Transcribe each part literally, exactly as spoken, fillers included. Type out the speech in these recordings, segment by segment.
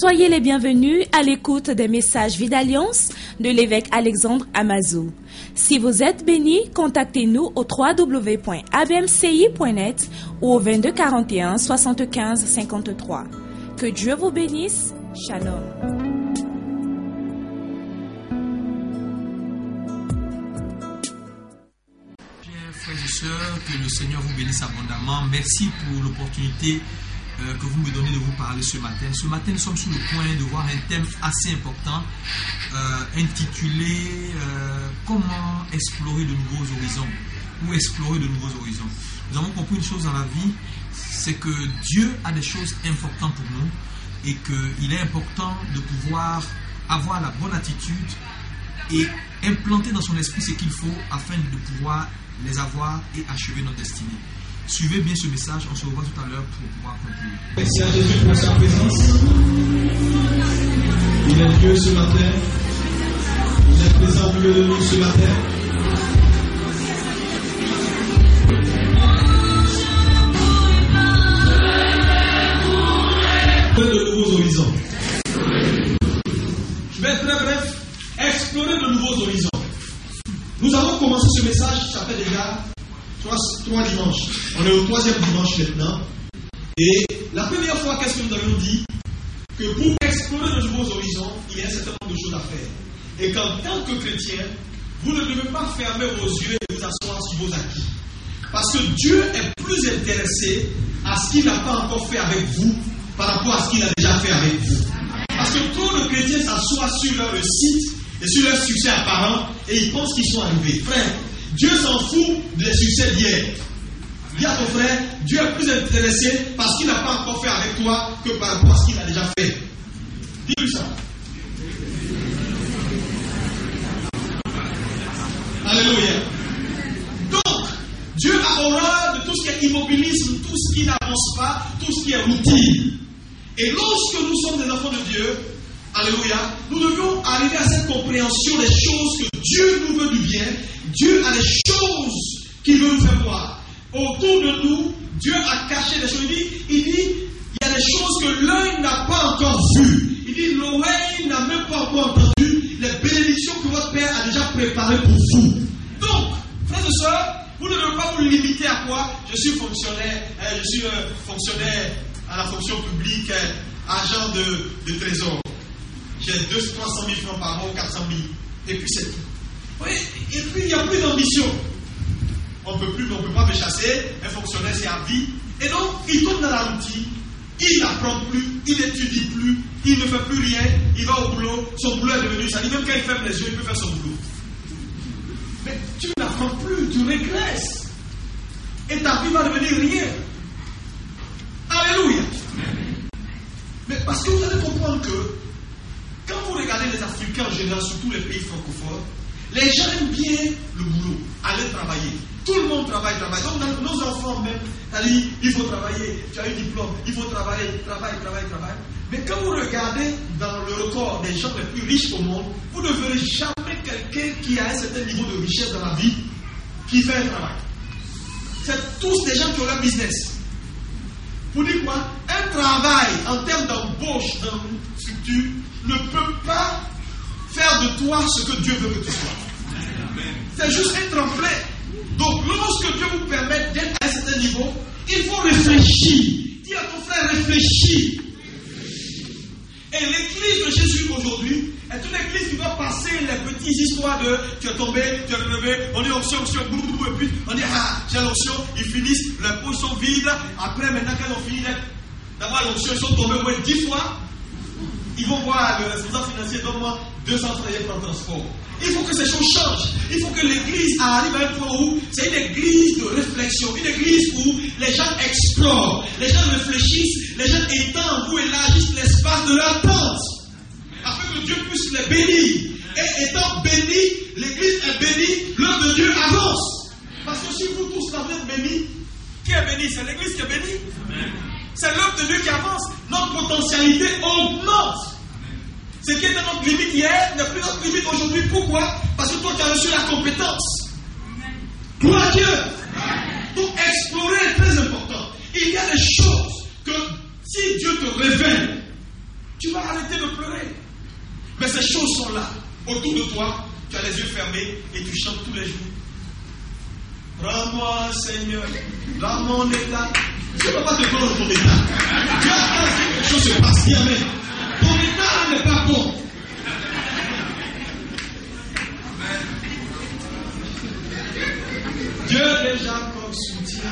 Soyez les bienvenus à l'écoute des messages Vie d'Alliance de l'évêque Alexandre Amazou. Si vous êtes bénis, contactez-nous au w w w point a b m c i point net ou au vingt-deux quarante et un soixante-quinze cinquante-trois. Que Dieu vous bénisse. Shalom. Frères et sœurs, que le Seigneur vous bénisse abondamment. Merci pour l'opportunité euh, que vous me donnez de vous parler ce matin. Ce matin, nous sommes sur le point de voir un thème assez important euh, intitulé euh, « Comment explorer de nouveaux horizons » ou « Explorer de nouveaux horizons ». Nous avons compris une chose dans la vie, c'est que Dieu a des choses importantes pour nous et qu'il est important de pouvoir avoir la bonne attitude et implanter dans son esprit ce qu'il faut afin de pouvoir les avoir et achever notre destinée. Suivez bien ce message, on se revoit tout à l'heure pour pouvoir conclure. Merci à Jésus pour sa présence. Il est Dieu ce matin. Il est présent au milieu de nous ce matin. De nouveaux horizons. Je vais être très bref. Explorer de nouveaux horizons. Nous avons commencé ce message, ça fait déjà trois, trois dimanches. On est au troisième dimanche maintenant. Et la première fois, qu'est-ce que nous avions dit? Que pour explorer de nouveaux horizons, il y a un certain nombre de choses à faire. Et qu'en tant que chrétien, vous ne devez pas fermer vos yeux et vous asseoir sur vos acquis. Parce que Dieu est plus intéressé à ce qu'il n'a pas encore fait avec vous par rapport à ce qu'il a déjà fait avec vous. Parce que trop de chrétiens s'assoient sur leur réussite et sur leur succès apparent et ils pensent qu'ils sont arrivés. Frère, Dieu s'en fout des succès d'hier. Dis à ton frère, Dieu est plus intéressé parce qu'il n'a pas encore fait avec toi que par rapport à ce qu'il a déjà fait. Dis-lui ça. Alléluia. Donc, Dieu a horreur de tout ce qui est immobilisme, tout ce qui n'avance pas, tout ce qui est routine. Et lorsque nous sommes des enfants de Dieu, alléluia, nous devons arriver à cette compréhension des choses que Dieu nous veut du bien. Dieu a des choses qu'il veut nous faire voir. Autour de nous, Dieu a caché des choses. Il dit, il dit, il y a des choses que l'œil n'a pas encore vues. Il dit, l'oreille n'a même pas encore entendu les bénédictions que votre Père a déjà préparées pour vous. Donc, frères et sœurs, vous ne devez pas vous limiter à quoi? Je suis fonctionnaire, euh, je suis euh, fonctionnaire à la fonction publique, euh, agent de, de trésor. J'ai deux cents, trois cent mille francs par mois, quatre cent mille. Et puis c'est tout. Oui, et puis il n'y a plus d'ambition. On ne peut plus, mais on ne peut pas me chasser. Un fonctionnaire, c'est à vie. Et donc, il tombe dans la routine. Il n'apprend plus, il n'étudie plus, il ne fait plus rien. Il va au boulot. Son boulot est devenu ça. Même quand il ferme les yeux, il peut faire son boulot. Mais tu n'apprends plus, tu régresses. Et ta vie va devenir rien. Alléluia. Mais parce que vous allez comprendre que quand vous regardez les Africains en général, surtout les pays francophones, les gens aiment bien le boulot, aller travailler. Tout le monde travaille, travaille. Donc nos enfants même, c'est-à-dire, il faut travailler, tu as un diplôme, il faut travailler, travailler, travailler, travailler. Mais quand vous regardez dans le record des gens les plus riches au monde, vous ne verrez jamais quelqu'un qui a un certain niveau de richesse dans la vie qui fait un travail. C'est tous des gens qui ont leur business. Vous dites quoi? Un travail en termes d'embauche dans une structure ne peut pas faire de toi ce que Dieu veut que tu sois. C'est juste un tremplin. Donc, lorsque Dieu vous permet d'être à un certain niveau, il faut réfléchir. Dis à ton frère, réfléchis. Et l'église de Jésus aujourd'hui est une église qui doit passer les petites histoires de tu es tombé, tu es relevé, on dit option, option, boum, boum, et puis on dit ah, j'ai l'option, ils finissent, les poches sont vides. Après, maintenant, quand ils ont fini d'avoir l'option, ils sont tombés au moins dix fois. Ils vont voir le responsable financier, donne-moi deux cents francs pour le transport. Il faut que ces choses changent. Il faut que l'église arrive à un point où c'est une église de réflexion, une église où les gens explorent, les gens réfléchissent, les gens étendent ou élargissent l'espace de leur tente, afin que Dieu puisse les bénir. Et étant béni, l'église est bénie, l'œuvre de Dieu avance. Parce que si vous tous là vous êtes bénis, qui est béni? C'est l'église qui est bénie. C'est l'œuvre de Dieu qui avance. Notre potentialité augmente. Ce qui était notre limite hier n'est plus notre limite aujourd'hui. Pourquoi? Parce que toi tu as reçu la compétence. Gloire à Dieu. Donc explorer est très important. Il y a des choses que si Dieu te révèle, tu vas arrêter de pleurer. Mais ces choses sont là, autour de toi, tu as les yeux fermés et tu chantes tous les jours. Prends-moi, Seigneur, dans mon état. Tu ne peux pas te prendre ton état. Tu attends que quelque chose se passe, dis amen. Ton état n'est pas bon. Dieu de Jacob soutient.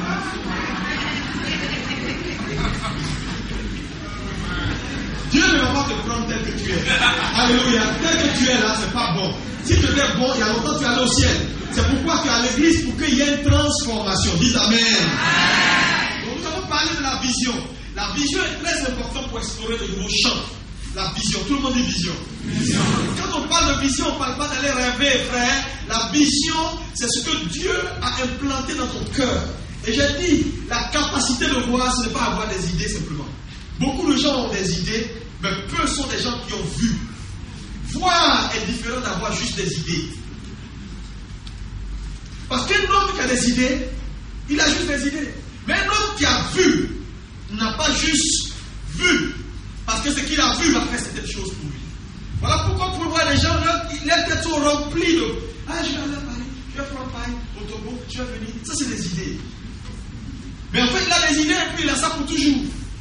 Dieu ne va pas te prendre tel que tu es. Alléluia. Tel que tu es là, c'est pas bon. Si tu étais bon, il y a longtemps tu allais au ciel. C'est pourquoi tu es à l'église, pour qu'il y ait une transformation. Dites amen. Donc nous avons parlé de la vision. La vision est très importante pour explorer de nouveaux champs. La vision, tout le monde dit vision. Vision. Quand on parle de vision, on ne parle pas d'aller rêver, frère. La vision, c'est ce que Dieu a implanté dans ton cœur. Et j'ai dit, la capacité de voir, ce n'est pas avoir des idées simplement. Beaucoup de gens ont des idées, mais peu sont des gens qui ont vu. Voir est différent d'avoir juste des idées. Parce qu'un homme qui a des idées, il a juste des idées. Mais un homme qui a vu, n'a pas juste vu. Parce que ce qu'il a vu va faire certaines choses pour lui. Voilà pourquoi pour voir les gens, les têtes sont remplies de « Ah, je vais aller à Paris, je vais faire Paris, au Togo, je vais venir. » Ça, c'est des idées. Mais en fait, il a des idées et puis il a ça pour toujours.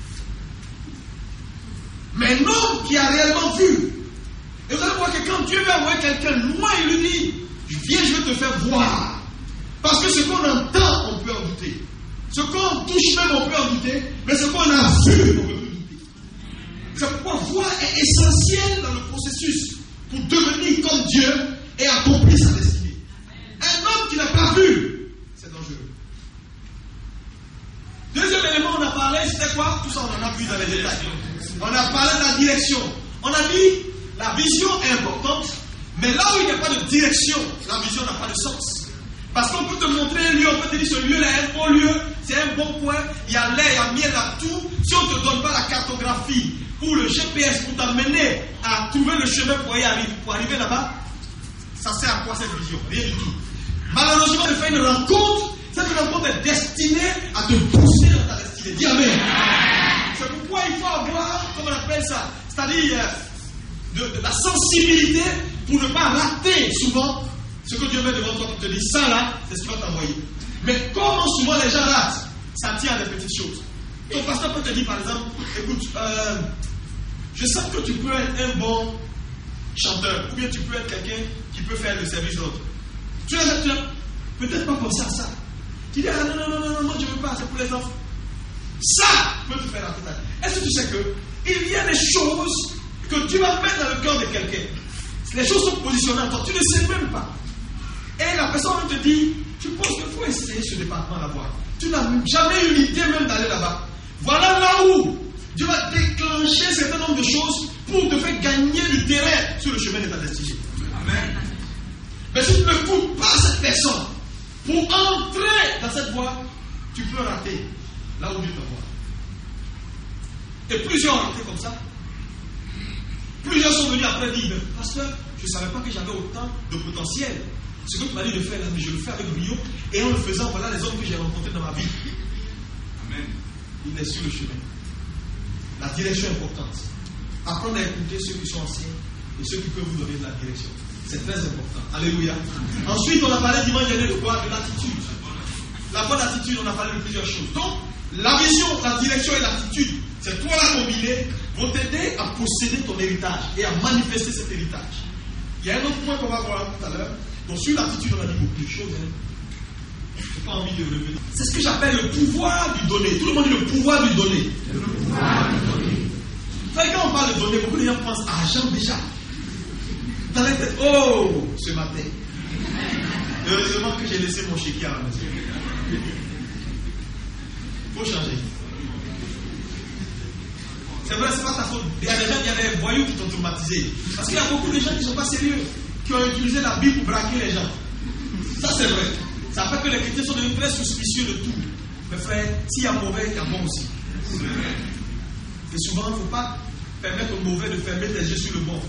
Mais un homme qui a réellement vu, et vous allez voir que quand Dieu veut envoyer quelqu'un loin, il lui dit « Viens, je vais te faire voir. » Parce que ce qu'on entend, on peut en douter. Ce qu'on touche même, on peut en douter. Mais ce qu'on a vu, on peut plus douter. C'est pourquoi voir est essentiel dans le processus pour devenir comme Dieu et accomplir sa destinée. Un homme qui n'a pas vu, c'est dangereux. Deuxième élément, on a parlé, c'était quoi? Tout ça, on en a vu dans les détails. On a parlé de la direction. On a dit, la vision est importante, mais là où il n'y a pas de direction, la vision n'a pas de sens. Parce qu'on peut te montrer un lieu, on peut te dire ce lieu-là est un bon lieu, c'est un bon point, il y a l'air, il y a miel, il y a tout. Si on ne te donne pas la cartographie ou le G P S pour t'amener à trouver le chemin pour y arriver, pour arriver là-bas, ça sert à quoi cette vision? Rien du tout. Malheureusement, de faire une rencontre, cette rencontre est destinée à te pousser dans ta destinée. Dis amen. C'est pourquoi il faut avoir, comment on appelle ça, c'est-à-dire de, de la sensibilité pour ne pas rater souvent ce que Dieu met devant toi pour te dire ça là, c'est ce qu'il va t'envoyer. Mais comment souvent les gens ratent? Ça tient à des petites choses. Ton pasteur peut te dire par exemple, écoute, euh, je sens que tu peux être un bon chanteur, ou bien tu peux être quelqu'un qui peut faire le service d'autres. Tu n'as peut-être pas pensé à ça. Tu dis, ah non, non, non, non, non, je ne veux pas, c'est pour les enfants. Ça peut te faire rater ta vie. Est-ce que tu sais que il y a des choses que tu vas mettre dans le cœur de quelqu'un? Les choses sont positionnées en toi, tu ne sais même pas. Et la personne te dit, tu penses qu'il faut essayer ce département là-bas. Tu n'as jamais eu l'idée même d'aller là-bas. Voilà là où Dieu va déclencher un certain nombre de choses pour te faire gagner du terrain sur le chemin de ta destinée. Amen. Mais si tu ne coupes pas cette personne pour entrer dans cette voie, tu peux rater là où Dieu t'envoie. Et plusieurs ont été comme ça. Plusieurs sont venus après dire, pasteur, je ne savais pas que j'avais autant de potentiel. Ce que tu m'as dit de faire là, mais je le fais avec brio. Et en le faisant, voilà les hommes que j'ai rencontrés dans ma vie. Amen. Il est sur le chemin. La direction est importante. Apprendre à écouter ceux qui sont anciens et ceux qui peuvent vous donner de la direction. C'est très important. Alléluia. Ensuite, on a parlé dimanche dernier de quoi? De l'attitude. La bonne attitude, on a parlé de plusieurs choses. Donc, la vision, la direction et l'attitude, c'est toi la combinée, vont t'aider à posséder ton héritage et à manifester cet héritage. Il y a un autre point qu'on va voir tout à l'heure. Donc sur l'attitude, on a dit beaucoup de choses. Hein. Je n'ai pas envie de revenir. C'est ce que j'appelle le pouvoir du donner. Tout le monde dit le pouvoir du donner. Le pouvoir du donner. Vous savez, quand on parle de donner, beaucoup de gens pensent à argent déjà. Dans la tête, oh, ce matin. Heureusement que j'ai laissé mon chéquier à la maison. Il faut changer. C'est vrai, c'est pas ta faute. Il y a des gens, il y a des voyous qui t'ont traumatisé. Parce qu'il y a beaucoup de gens qui ne sont pas sérieux, qui ont utilisé la Bible pour braquer les gens. Ça, c'est vrai. Ça fait que les chrétiens sont devenus très suspicieux de tout. Mais frère, s'il y a mauvais, il y a bon aussi. Et souvent, il ne faut pas permettre au mauvais de fermer les yeux sur le bon.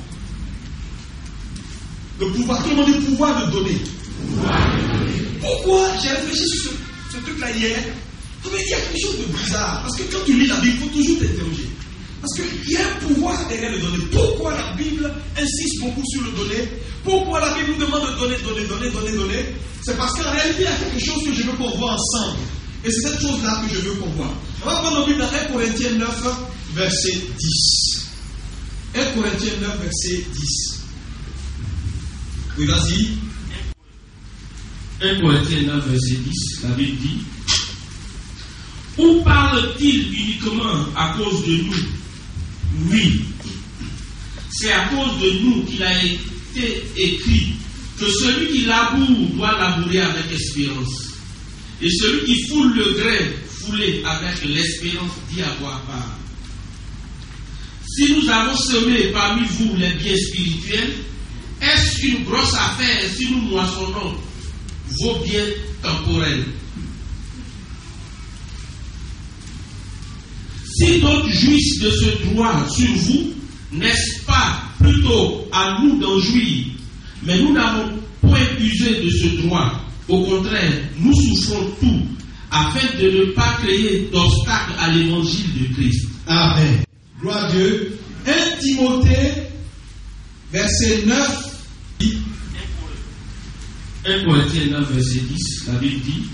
Le pouvoir, tout le monde dit le pouvoir de donner. Pourquoi? J'ai réfléchi sur ce, ce truc-là hier. Il y a quelque chose de bizarre. Parce que quand tu lis la Bible, il faut toujours t'interroger. Parce qu'il y a un pouvoir derrière le donner. Pourquoi la Bible insiste beaucoup sur le donner? Pourquoi la Bible nous demande de donner, donner, donner, donner, donner? C'est parce qu'en réalité, il y a quelque chose que je veux qu'on voit ensemble. Et c'est cette chose-là que je veux qu'on voit. On va prendre nos Bibles dans un Corinthiens neuf, verset dix. un Corinthiens neuf, verset dix. Oui, vas-y. un Corinthiens neuf, verset dix, la Bible dit: où parle-t-il uniquement à cause de nous? Oui, c'est à cause de nous qu'il a été écrit que celui qui laboure doit labourer avec espérance. Et celui qui foule le grain, fouler avec l'espérance d'y avoir part. Si nous avons semé parmi vous les biens spirituels, est-ce une grosse affaire si nous moissonnons vos biens temporels? Si d'autres jouissent de ce droit sur vous, n'est-ce pas plutôt à nous d'en jouir? Mais nous n'avons point usé de ce droit. Au contraire, nous souffrons tout, afin de ne pas créer d'obstacle à l'évangile de Christ. Amen. Gloire à Dieu. un Timothée, verset neuf. un Corinthiens neuf, verset dix, la Bible dit: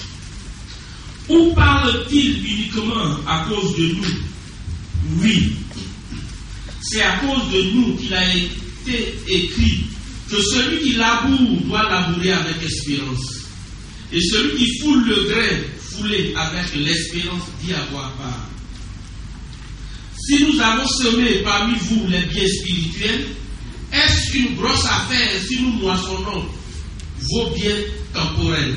où parle-t-il uniquement à cause de nous? Oui, c'est à cause de nous qu'il a été écrit que celui qui laboure doit labourer avec espérance. Et celui qui foule le grain, fouler avec l'espérance d'y avoir part. Si nous avons semé parmi vous les biens spirituels, est-ce une grosse affaire si nous moissonnons vos biens temporels?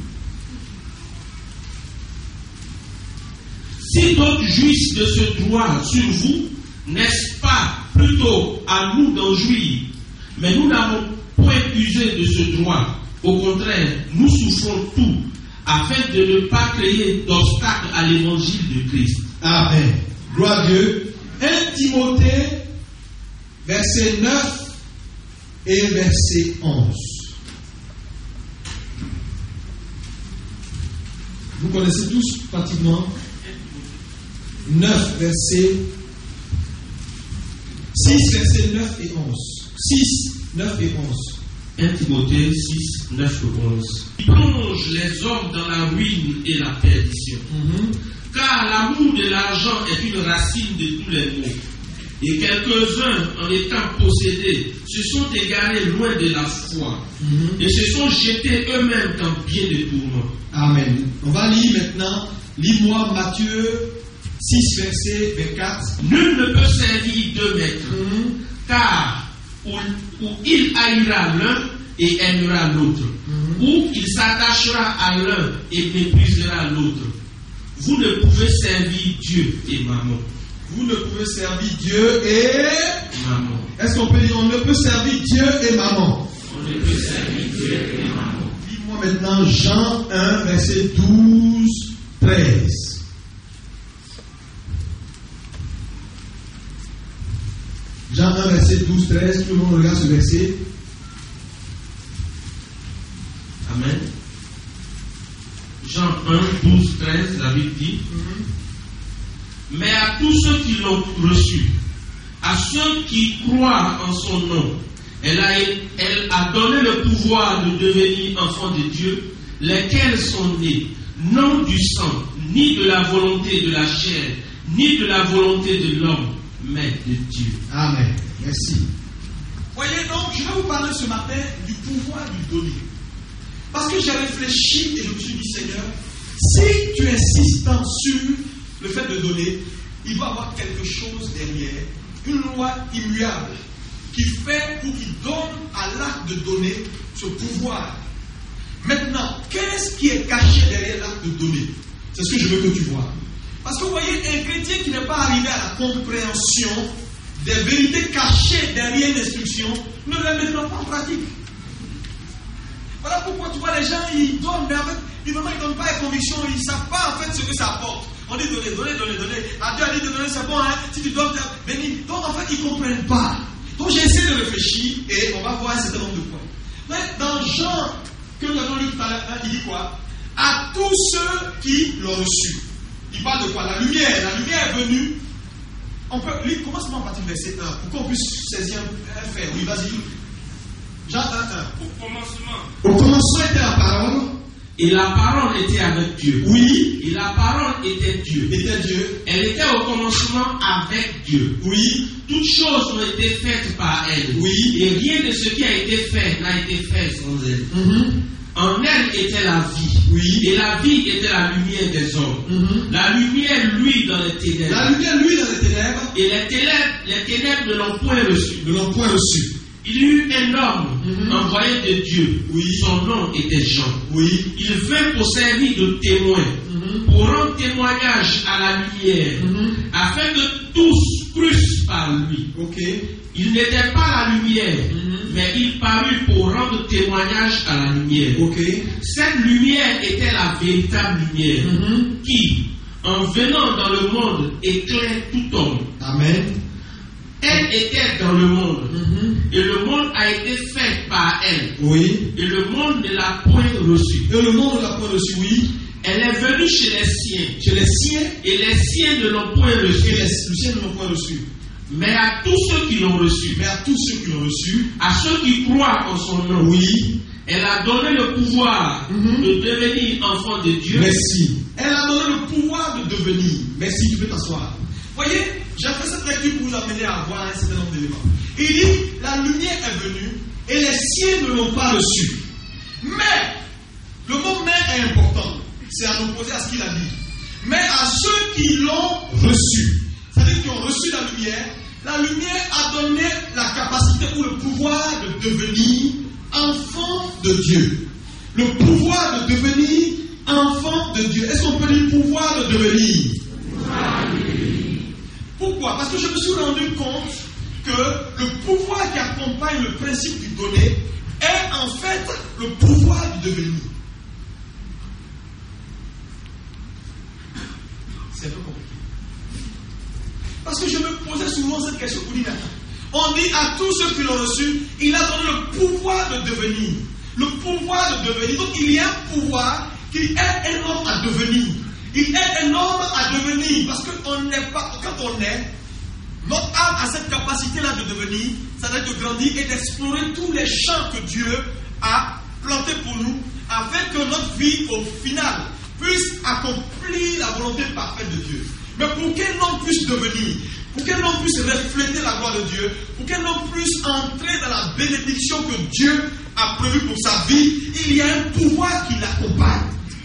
Si d'autres jouissent de ce droit sur vous, n'est-ce pas plutôt à nous d'en jouir? Mais nous n'avons point usé de ce droit. Au contraire, nous souffrons tout, afin de ne pas créer d'obstacle à l'évangile de Christ. Amen. Gloire à Dieu. un Timothée, verset neuf et verset onze. Vous connaissez tous pratiquement neuf, verset six, verset neuf et onze. six, neuf et onze. un Timothée six, neuf et onze. Il plonge les hommes dans la ruine et la perdition. Mm-hmm. Car l'amour de l'argent est une racine de tous les maux. Et quelques-uns, en étant possédés, se sont égarés loin de la foi. Mm-hmm. Et se sont jetés eux-mêmes dans bien des tourments. Amen. On va lire maintenant. Lis-moi Matthieu six, verset vingt-quatre. Nul ne peut servir deux maîtres, mm-hmm. car où, où il haïra l'un et aimera l'autre, mm-hmm. ou il s'attachera à l'un et méprisera l'autre. Vous ne pouvez servir Dieu et maman. Vous ne pouvez servir Dieu et maman. Est-ce qu'on peut dire on ne peut servir Dieu et maman? On ne peut servir Dieu et maman. Dis-moi maintenant Jean un, verset douze, treize. Jean un, verset douze, treize. Tout le monde regarde ce verset. Amen. Jean un, douze, treize, la Bible dit: mm-hmm. Mais à tous ceux qui l'ont reçu, à ceux qui croient en son nom, elle a, elle a donné le pouvoir de devenir enfants de Dieu, lesquels sont nés, non du sang, ni de la volonté de la chair, ni de la volonté de l'homme, mais de Dieu. Amen. Merci. Voyez donc, je vais vous parler ce matin du pouvoir du donner. Parce que j'ai réfléchi et je me suis dit, Seigneur, si tu insistes tant sur le fait de donner, il doit y avoir quelque chose derrière, une loi immuable qui fait ou qui donne à l'acte de donner ce pouvoir. Maintenant, qu'est-ce qui est caché derrière l'acte de donner? C'est ce que je veux que tu vois. Parce que vous voyez, un chrétien qui n'est pas arrivé à la compréhension des vérités cachées derrière une instruction ne les mettra pas en pratique. Voilà pourquoi tu vois les gens, ils donnent, mais en fait, ils ne donnent pas les convictions, ils ne savent pas en fait ce que ça apporte. On dit donner, donner, donner, donner. À Dieu a dit de donner, c'est bon, hein. Si tu donnes, béni. Donc en fait, ils ne comprennent pas. Donc j'ai essayé de réfléchir et on va voir un certain nombre de points. Mais dans Jean, que nous avons lu tout à l'heure, il dit quoi? À tous ceux qui l'ont reçu. Il parle de quoi? La lumière. La lumière est venue On peut lire, commence à partir du verset un, pour qu'on puisse saisir un, un fait. Oui, vas-y. Jean un, un. Au commencement. Au commencement était la parole. Et la parole était avec Dieu. Oui. Et la parole était Dieu. Était Dieu. Elle était au commencement avec Dieu. Oui. Toutes choses ont été faites par elle. Oui. Et rien de ce qui a été fait n'a été fait sans elle. Mm-hmm. En elle était la vie. Oui. Et la vie était la lumière des hommes. Mm-hmm. La lumière, lui, dans les ténèbres. La lumière, lui, dans les ténèbres. Et les ténèbres, les ténèbres ne l'ont point reçu. Ne l'ont point reçu. Il y eut un homme Mm-hmm. envoyé de Dieu. Oui. Son nom était Jean. Oui. Il vint pour servir de témoin, Mm-hmm. pour rendre témoignage à la lumière, Mm-hmm. afin que tous crussent par lui. Ok. Il n'était pas la lumière, Mm-hmm. mais il parut pour rendre témoignage à la lumière. Ok. Cette lumière était la véritable lumière, Mm-hmm. qui, en venant dans le monde, éclaire tout homme. Amen. Elle était dans le monde, Mm-hmm. et le monde a été fait par elle, Oui. et le monde ne l'a point reçue. Et le monde ne l'a point reçu, oui. Elle est venue chez les siens, Chez les siens, et les siens ne l'ont point et reçue. les, les siens ne l'ont point reçu. Mais à tous ceux qui l'ont reçu, Mais à tous ceux qui l'ont reçu, à ceux qui croient en son nom, oui. elle a donné le pouvoir Mhm. de devenir enfant de Dieu. Merci. Elle a donné le pouvoir de devenir. Merci, tu peux t'asseoir. Voyez, j'ai fait cette lecture pour vous amener à voir un certain nombre d'éléments. Il dit, la lumière est venue et les siens ne l'ont pas reçue. Mais, le mot mais est important. C'est à l'opposé à ce qu'il a dit. Mais à ceux qui l'ont reçu, c'est-à-dire qui ont reçu la lumière, la lumière a donné la capacité ou le pouvoir de devenir enfant de Dieu. Le pouvoir de devenir enfant de Dieu. Est-ce qu'on peut dire pouvoir de devenir? Pourquoi? Parce que je me suis rendu compte que le pouvoir qui accompagne le principe du donner est en fait le pouvoir du devenir. C'est un peu compliqué. Parce que je me posais souvent cette question pour dire, on dit à tous ceux qui l'ont reçu, il a donné le pouvoir de devenir. Le pouvoir de devenir. Donc il y a un pouvoir qui aide un homme à devenir. Il aide un homme à devenir. Parce que on n'est pas, quand on est, notre âme a cette capacité-là de devenir, ça doit être de grandir et d'explorer tous les champs que Dieu a plantés pour nous, afin que notre vie, au final, puisse accomplir la volonté parfaite de Dieu. Mais pour qu'un homme puisse devenir, pour qu'un homme puisse refléter la gloire de Dieu, pour qu'un homme puisse entrer dans la bénédiction que Dieu a prévue pour sa vie, il y a un pouvoir qui l'accompagne.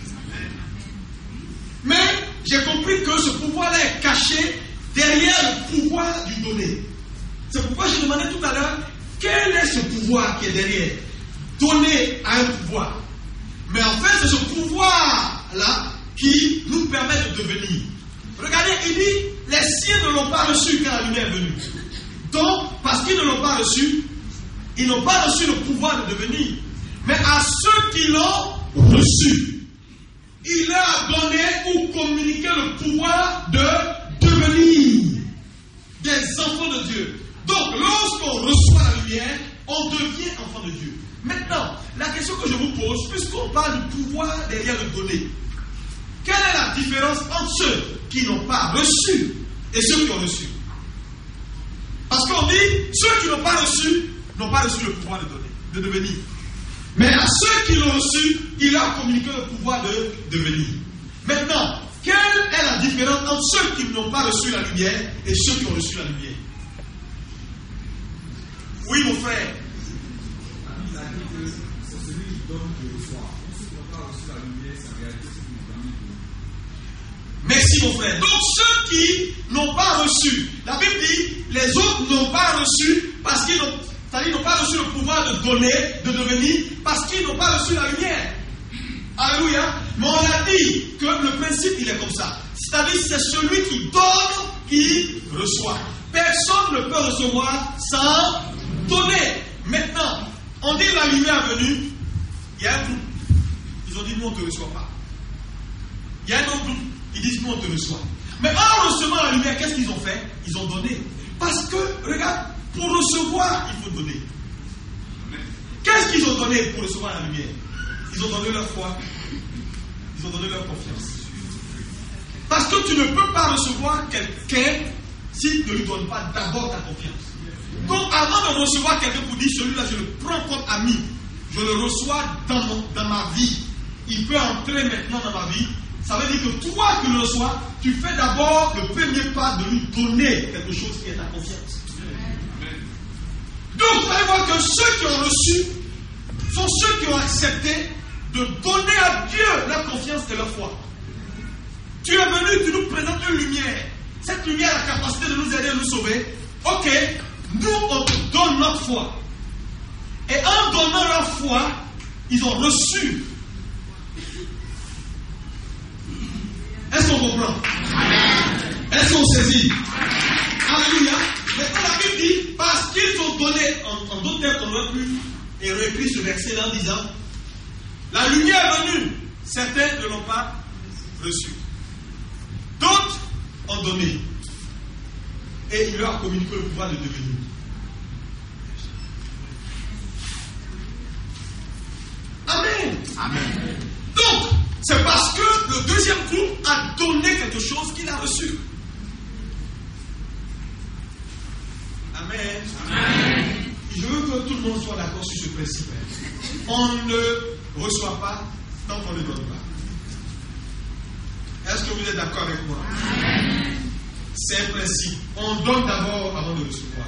Mais j'ai compris que ce pouvoir-là est caché derrière le pouvoir du donner. C'est pourquoi je demandais tout à l'heure, quel est ce pouvoir qui est derrière? Donner à un pouvoir. Mais en fait, c'est ce pouvoir-là qui nous permet de devenir. Regardez, il dit, les siens ne l'ont pas reçu quand la lumière est venue. Donc, parce qu'ils ne l'ont pas reçu, ils n'ont pas reçu le pouvoir de devenir. Mais à ceux qui l'ont reçu, il leur a donné ou communiqué le pouvoir de devenir des enfants de Dieu. Donc, lorsqu'on reçoit la lumière, on devient enfant de Dieu. Maintenant, la question que je vous pose, puisqu'on parle du pouvoir derrière le donner, quelle est la différence entre ceux qui n'ont pas reçu et ceux qui ont reçu? Parce qu'on dit, ceux qui n'ont pas reçu, n'ont pas reçu le pouvoir de donner, de devenir. Mais à ceux qui l'ont reçu, il a communiqué le pouvoir de devenir. Maintenant, quelle est la différence entre ceux qui n'ont pas reçu la lumière et ceux qui ont reçu la lumière? Oui, mon frère. Merci mon frère. Donc ceux qui n'ont pas reçu, la Bible dit, les autres n'ont pas reçu parce qu'ils n'ont, c'est-à-dire n'ont pas reçu le pouvoir de donner, de devenir, parce qu'ils n'ont pas reçu la lumière. Alléluia. Mais on a dit que le principe il est comme ça. C'est-à-dire c'est celui qui donne qui reçoit. Personne ne peut recevoir sans donner. Maintenant, on dit la lumière est venue, il y a un groupe. Ils ont dit nous on ne te reçoit pas. Il y a un autre groupe. Ils disent nous on te reçoit. Mais en recevant la lumière, qu'est-ce qu'ils ont fait? Ils ont donné. Parce que, regarde, pour recevoir, il faut donner. Qu'est-ce qu'ils ont donné pour recevoir la lumière? Ils ont donné leur foi. Ils ont donné leur confiance. Parce que tu ne peux pas recevoir quelqu'un si tu ne lui donnes pas d'abord ta confiance. Donc avant de recevoir quelqu'un pour dire celui-là je le prends comme ami, je le reçois dans, mon, dans ma vie, il peut entrer maintenant dans ma vie, ça veut dire que toi qui le reçois, tu fais d'abord le premier pas de lui donner quelque chose qui est ta confiance. Donc vous allez voir que ceux qui ont reçu sont ceux qui ont accepté de donner à Dieu la confiance de leur foi. Tu es venu, tu nous présentes une lumière. Cette lumière a la capacité de nous aider à nous sauver. Ok, nous on te donne notre foi. Et en donnant leur foi, ils ont reçu. Est-ce qu'on comprend? Est-ce qu'on saisit? Alléluia. Maintenant la Bible dit, parce qu'ils ont donné, en, en d'autres termes, on aurait pu et réécrit ce verset là en disant, la lumière est venue, certains ne l'ont pas reçue. D'autres ont donné. Et il leur a communiqué le pouvoir de devenir. Amen. Amen. Donc, c'est parce que le deuxième groupe a donné quelque chose qu'il a reçu. Amen. Amen. Je veux que tout le monde soit d'accord sur ce principe. On ne reçoit pas tant qu'on ne donne pas. Est-ce que vous êtes d'accord avec moi? Amen. C'est un principe. On donne d'abord avant de recevoir.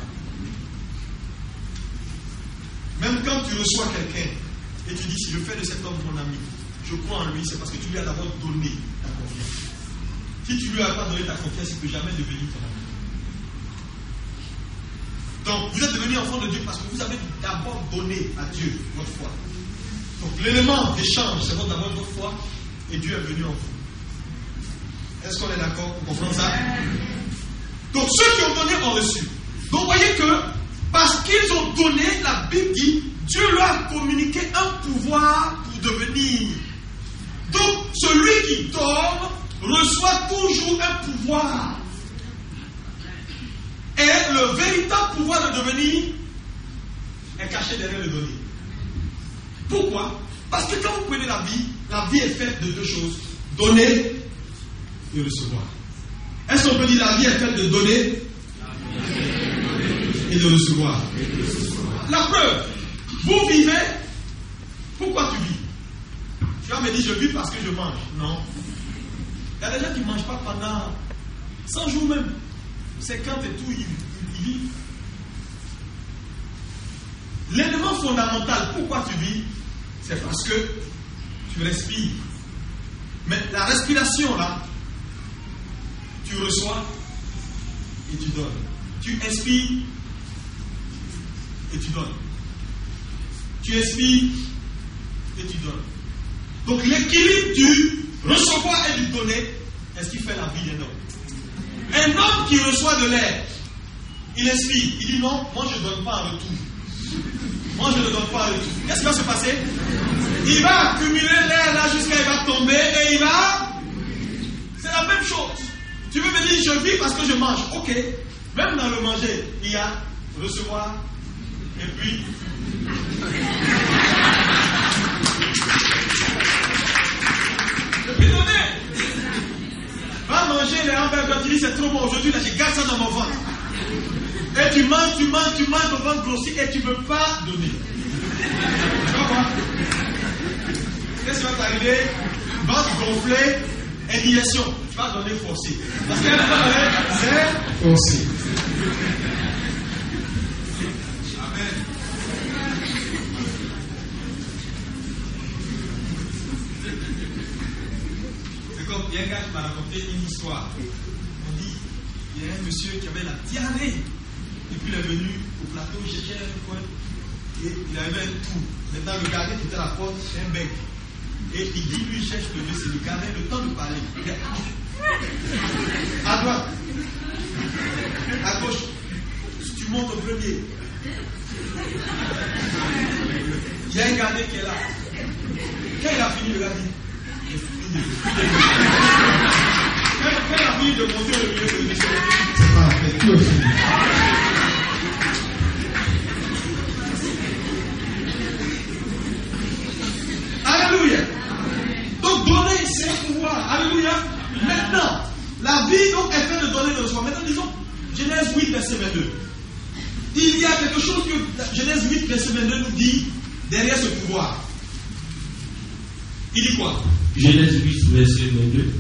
Même quand tu reçois quelqu'un et tu dis, si je fais de cet homme mon ami, je crois en lui, c'est parce que tu lui as d'abord donné ta confiance. Si tu lui as pas donné ta confiance, il ne peut jamais devenir ton ami. Donc, vous êtes devenus enfants de Dieu parce que vous avez d'abord donné à Dieu votre foi. Donc, l'élément d'échange, c'est d'abord votre foi et Dieu est venu en vous. Est-ce qu'on est d'accord? Vous comprenez ça? Donc, ceux qui ont donné ont reçu. Donc, vous voyez que parce qu'ils ont donné, la Bible dit, Dieu leur a communiqué un pouvoir pour devenir. Donc, celui qui donne reçoit toujours un pouvoir. Et le véritable pouvoir de devenir est caché derrière le donner. Pourquoi? Parce que quand vous prenez la vie, la vie est faite de deux choses. Donner et recevoir. Est-ce qu'on peut dire la vie est faite de donner et de recevoir? La preuve, vous vivez, pourquoi tu vis? Tu vas me dire je vis parce que je mange. Non. Il y a des gens qui ne mangent pas pendant cent jours même. cinquante et tout, ils, ils vivent. L'élément fondamental, pourquoi tu vis, c'est parce que tu respires. Mais la respiration, là, tu reçois et tu donnes. Tu inspires et tu donnes. Tu inspires et tu donnes. Donc l'équilibre du recevoir et du donner est ce qui fait la vie d'un homme. Un homme qui reçoit de l'air, il inspire, il dit non, moi je ne donne pas en retour. Moi je ne donne pas en retour. Qu'est-ce qui va se passer? Il va accumuler l'air là jusqu'à il va tomber et il va. C'est la même chose. Tu veux me dire je vis parce que je mange. Ok. Même dans le manger, il y a recevoir et puis. Et puis donner. Va manger les hamburgers, tu dis c'est trop bon aujourd'hui, là je garde ça dans mon ventre. Et tu manges, tu manges, tu manges, ton ventre grossit et tu ne peux pas donner. Tu vois quoi? Qu'est-ce qui va t'arriver? Ventre gonflé, indigestion. Tu vas donner forcé. Parce qu'elle va donner, c'est forcé. Amen. C'est comme il y a un gars qui m'a raconté une histoire. On dit, il y a un monsieur qui avait la diarrhée. Et puis il est venu au plateau, il cherchait un coin. Et il avait un trou. Maintenant le gardien qui était à la porte, c'est un bec. Et il dit, lui il cherche le monsieur, c'est le gardien, le temps de parler. À droite. À gauche. Tu montes au premier. Il y a un gardien qui est là. Quand il a fini, le gars dit, quand il a fini de monter le milieu de monsieur, c'est pas la peine, tout est fini. Alléluia. Donc donner, c'est un pouvoir. Alléluia. Maintenant, la vie donc est faite de donner de soi. Maintenant, disons, je n'ai huit, verset vingt-deux. Il y a quelque chose que Genèse huit, verset vingt-deux nous dit derrière ce pouvoir. Il dit quoi? Genèse huit, verset vingt-deux.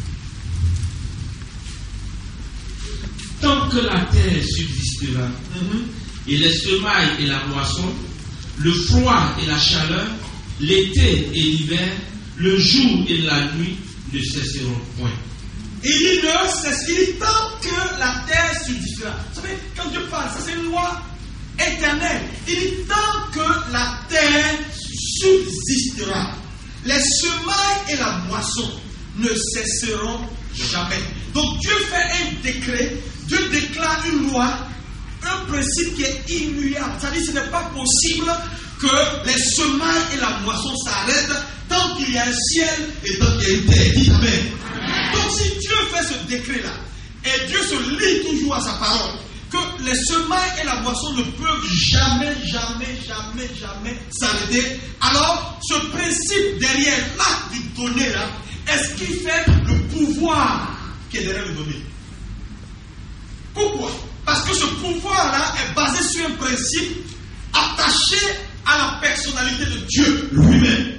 Tant que la terre subsistera, mm-hmm. et les semailles et la moisson, le froid et la chaleur, l'été et l'hiver, le jour et la nuit ne cesseront point. Il dit ne cesse, il dit tant que la terre subsistera. Vous savez, quand Dieu parle, ça c'est une loi éternelle. Il dit tant que la terre subsistera, les semailles et la moisson ne cesseront jamais. Donc Dieu fait un décret, Dieu déclare une loi, un principe qui est immuable. C'est-à-dire que ce n'est pas possible que les semailles et la moisson s'arrêtent tant qu'il y a un ciel et tant qu'il y a une terre. Dis Amen. Donc si Dieu fait ce décret-là, et Dieu se lie toujours à sa parole, que les semailles et la moisson ne peuvent jamais, jamais, jamais, jamais s'arrêter, alors ce principe derrière l'acte du donner là, est ce qui fait le pouvoir qui est derrière le donner. Pourquoi? Parce que ce pouvoir-là est basé sur un principe attaché à la personnalité de Dieu lui-même.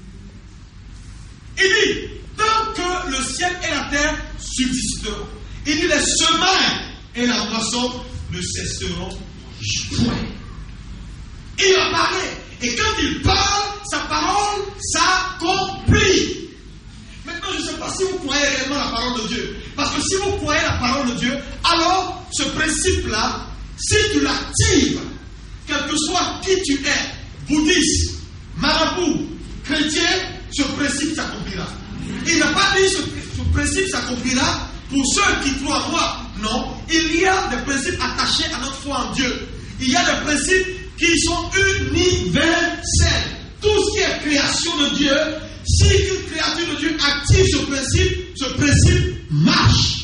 Il dit, tant que le ciel et la terre subsisteront, il dit, les semailles et la moisson ne cesseront point. Il a parlé. Et quand il parle, sa parole s'accomplit. Maintenant, je ne sais pas si vous croyez réellement la parole de Dieu. Parce que si vous croyez la parole de Dieu, alors ce principe-là, si tu l'actives, quel que soit qui tu es, bouddhiste, marabout, chrétien, ce principe s'accomplira. Il n'a pas dit ce, ce principe s'accomplira pour ceux qui croient en moi. Non, il y a des principes attachés à notre foi en Dieu. Il y a des principes qui sont universels. Tout ce qui est création de Dieu, si une créature de Dieu active ce principe, ce principe marche.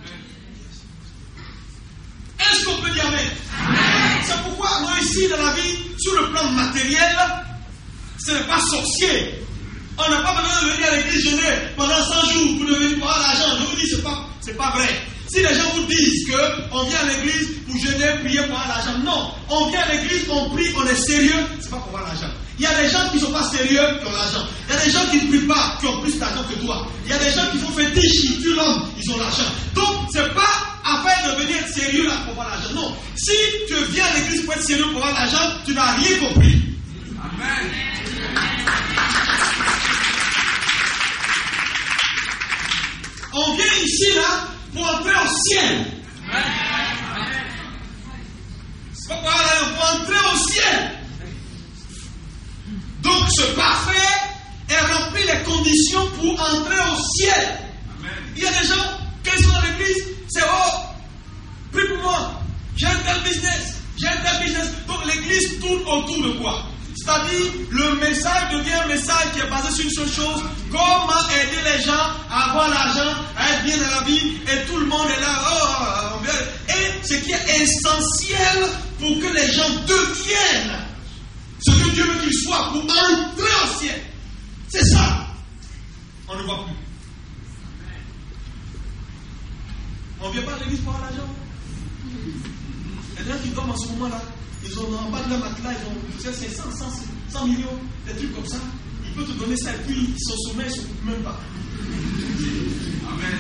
Est-ce qu'on peut dire amen? C'est pourquoi nous ici dans la vie, sur le plan matériel, ce n'est pas sorcier. On n'a pas besoin de venir à l'église jeûner pendant cent jours pour devenir pour avoir l'argent. Je vous dis, ce n'est pas, c'est pas vrai. Si les gens vous disent qu'on vient à l'église pour jeûner, prier pour avoir l'argent, non. On vient à l'église, on prie, on est sérieux, c'est pas pour avoir l'argent. Il y a des gens qui ne sont pas sérieux qui ont l'argent. Il y a des gens qui ne prient pas, qui ont plus d'argent que toi. Il y a des gens qui font fétiche, ils tuent l'homme, ils ont l'argent. Donc, ce n'est pas afin de venir sérieux là pour avoir l'argent. Non. Si tu viens à l'église pour être sérieux pour avoir l'argent, tu n'as rien compris. Amen. On vient ici là pour entrer au ciel. C'est pas pour aller, pour entrer au ciel. Donc ce parfait est rempli les conditions pour entrer au ciel. Amen. Il y a des gens, quand ils sont dans l'église, c'est oh, prie pour moi, j'ai un tel business, j'ai un tel business. Donc l'église tourne autour de quoi? C'est-à-dire, le message devient un message qui est basé sur une seule chose: comment aider les gens à avoir l'argent, à être bien dans la vie, et tout le monde est là. Oh, et ce qui est essentiel pour que les gens deviennent ce que Dieu veut qu'ils soient pour entrer au ciel. C'est ça. On ne voit plus. On ne vient pas à l'église pour avoir l'argent. Il y a des gens qui dorment en ce moment-là. Ils ont en bas de leur matelas, ils ont c'est cent, cent, cent millions, des trucs comme ça. Ils peuvent te donner ça et puis ils sont sommeil, ils ne s'occupent même pas. Amen.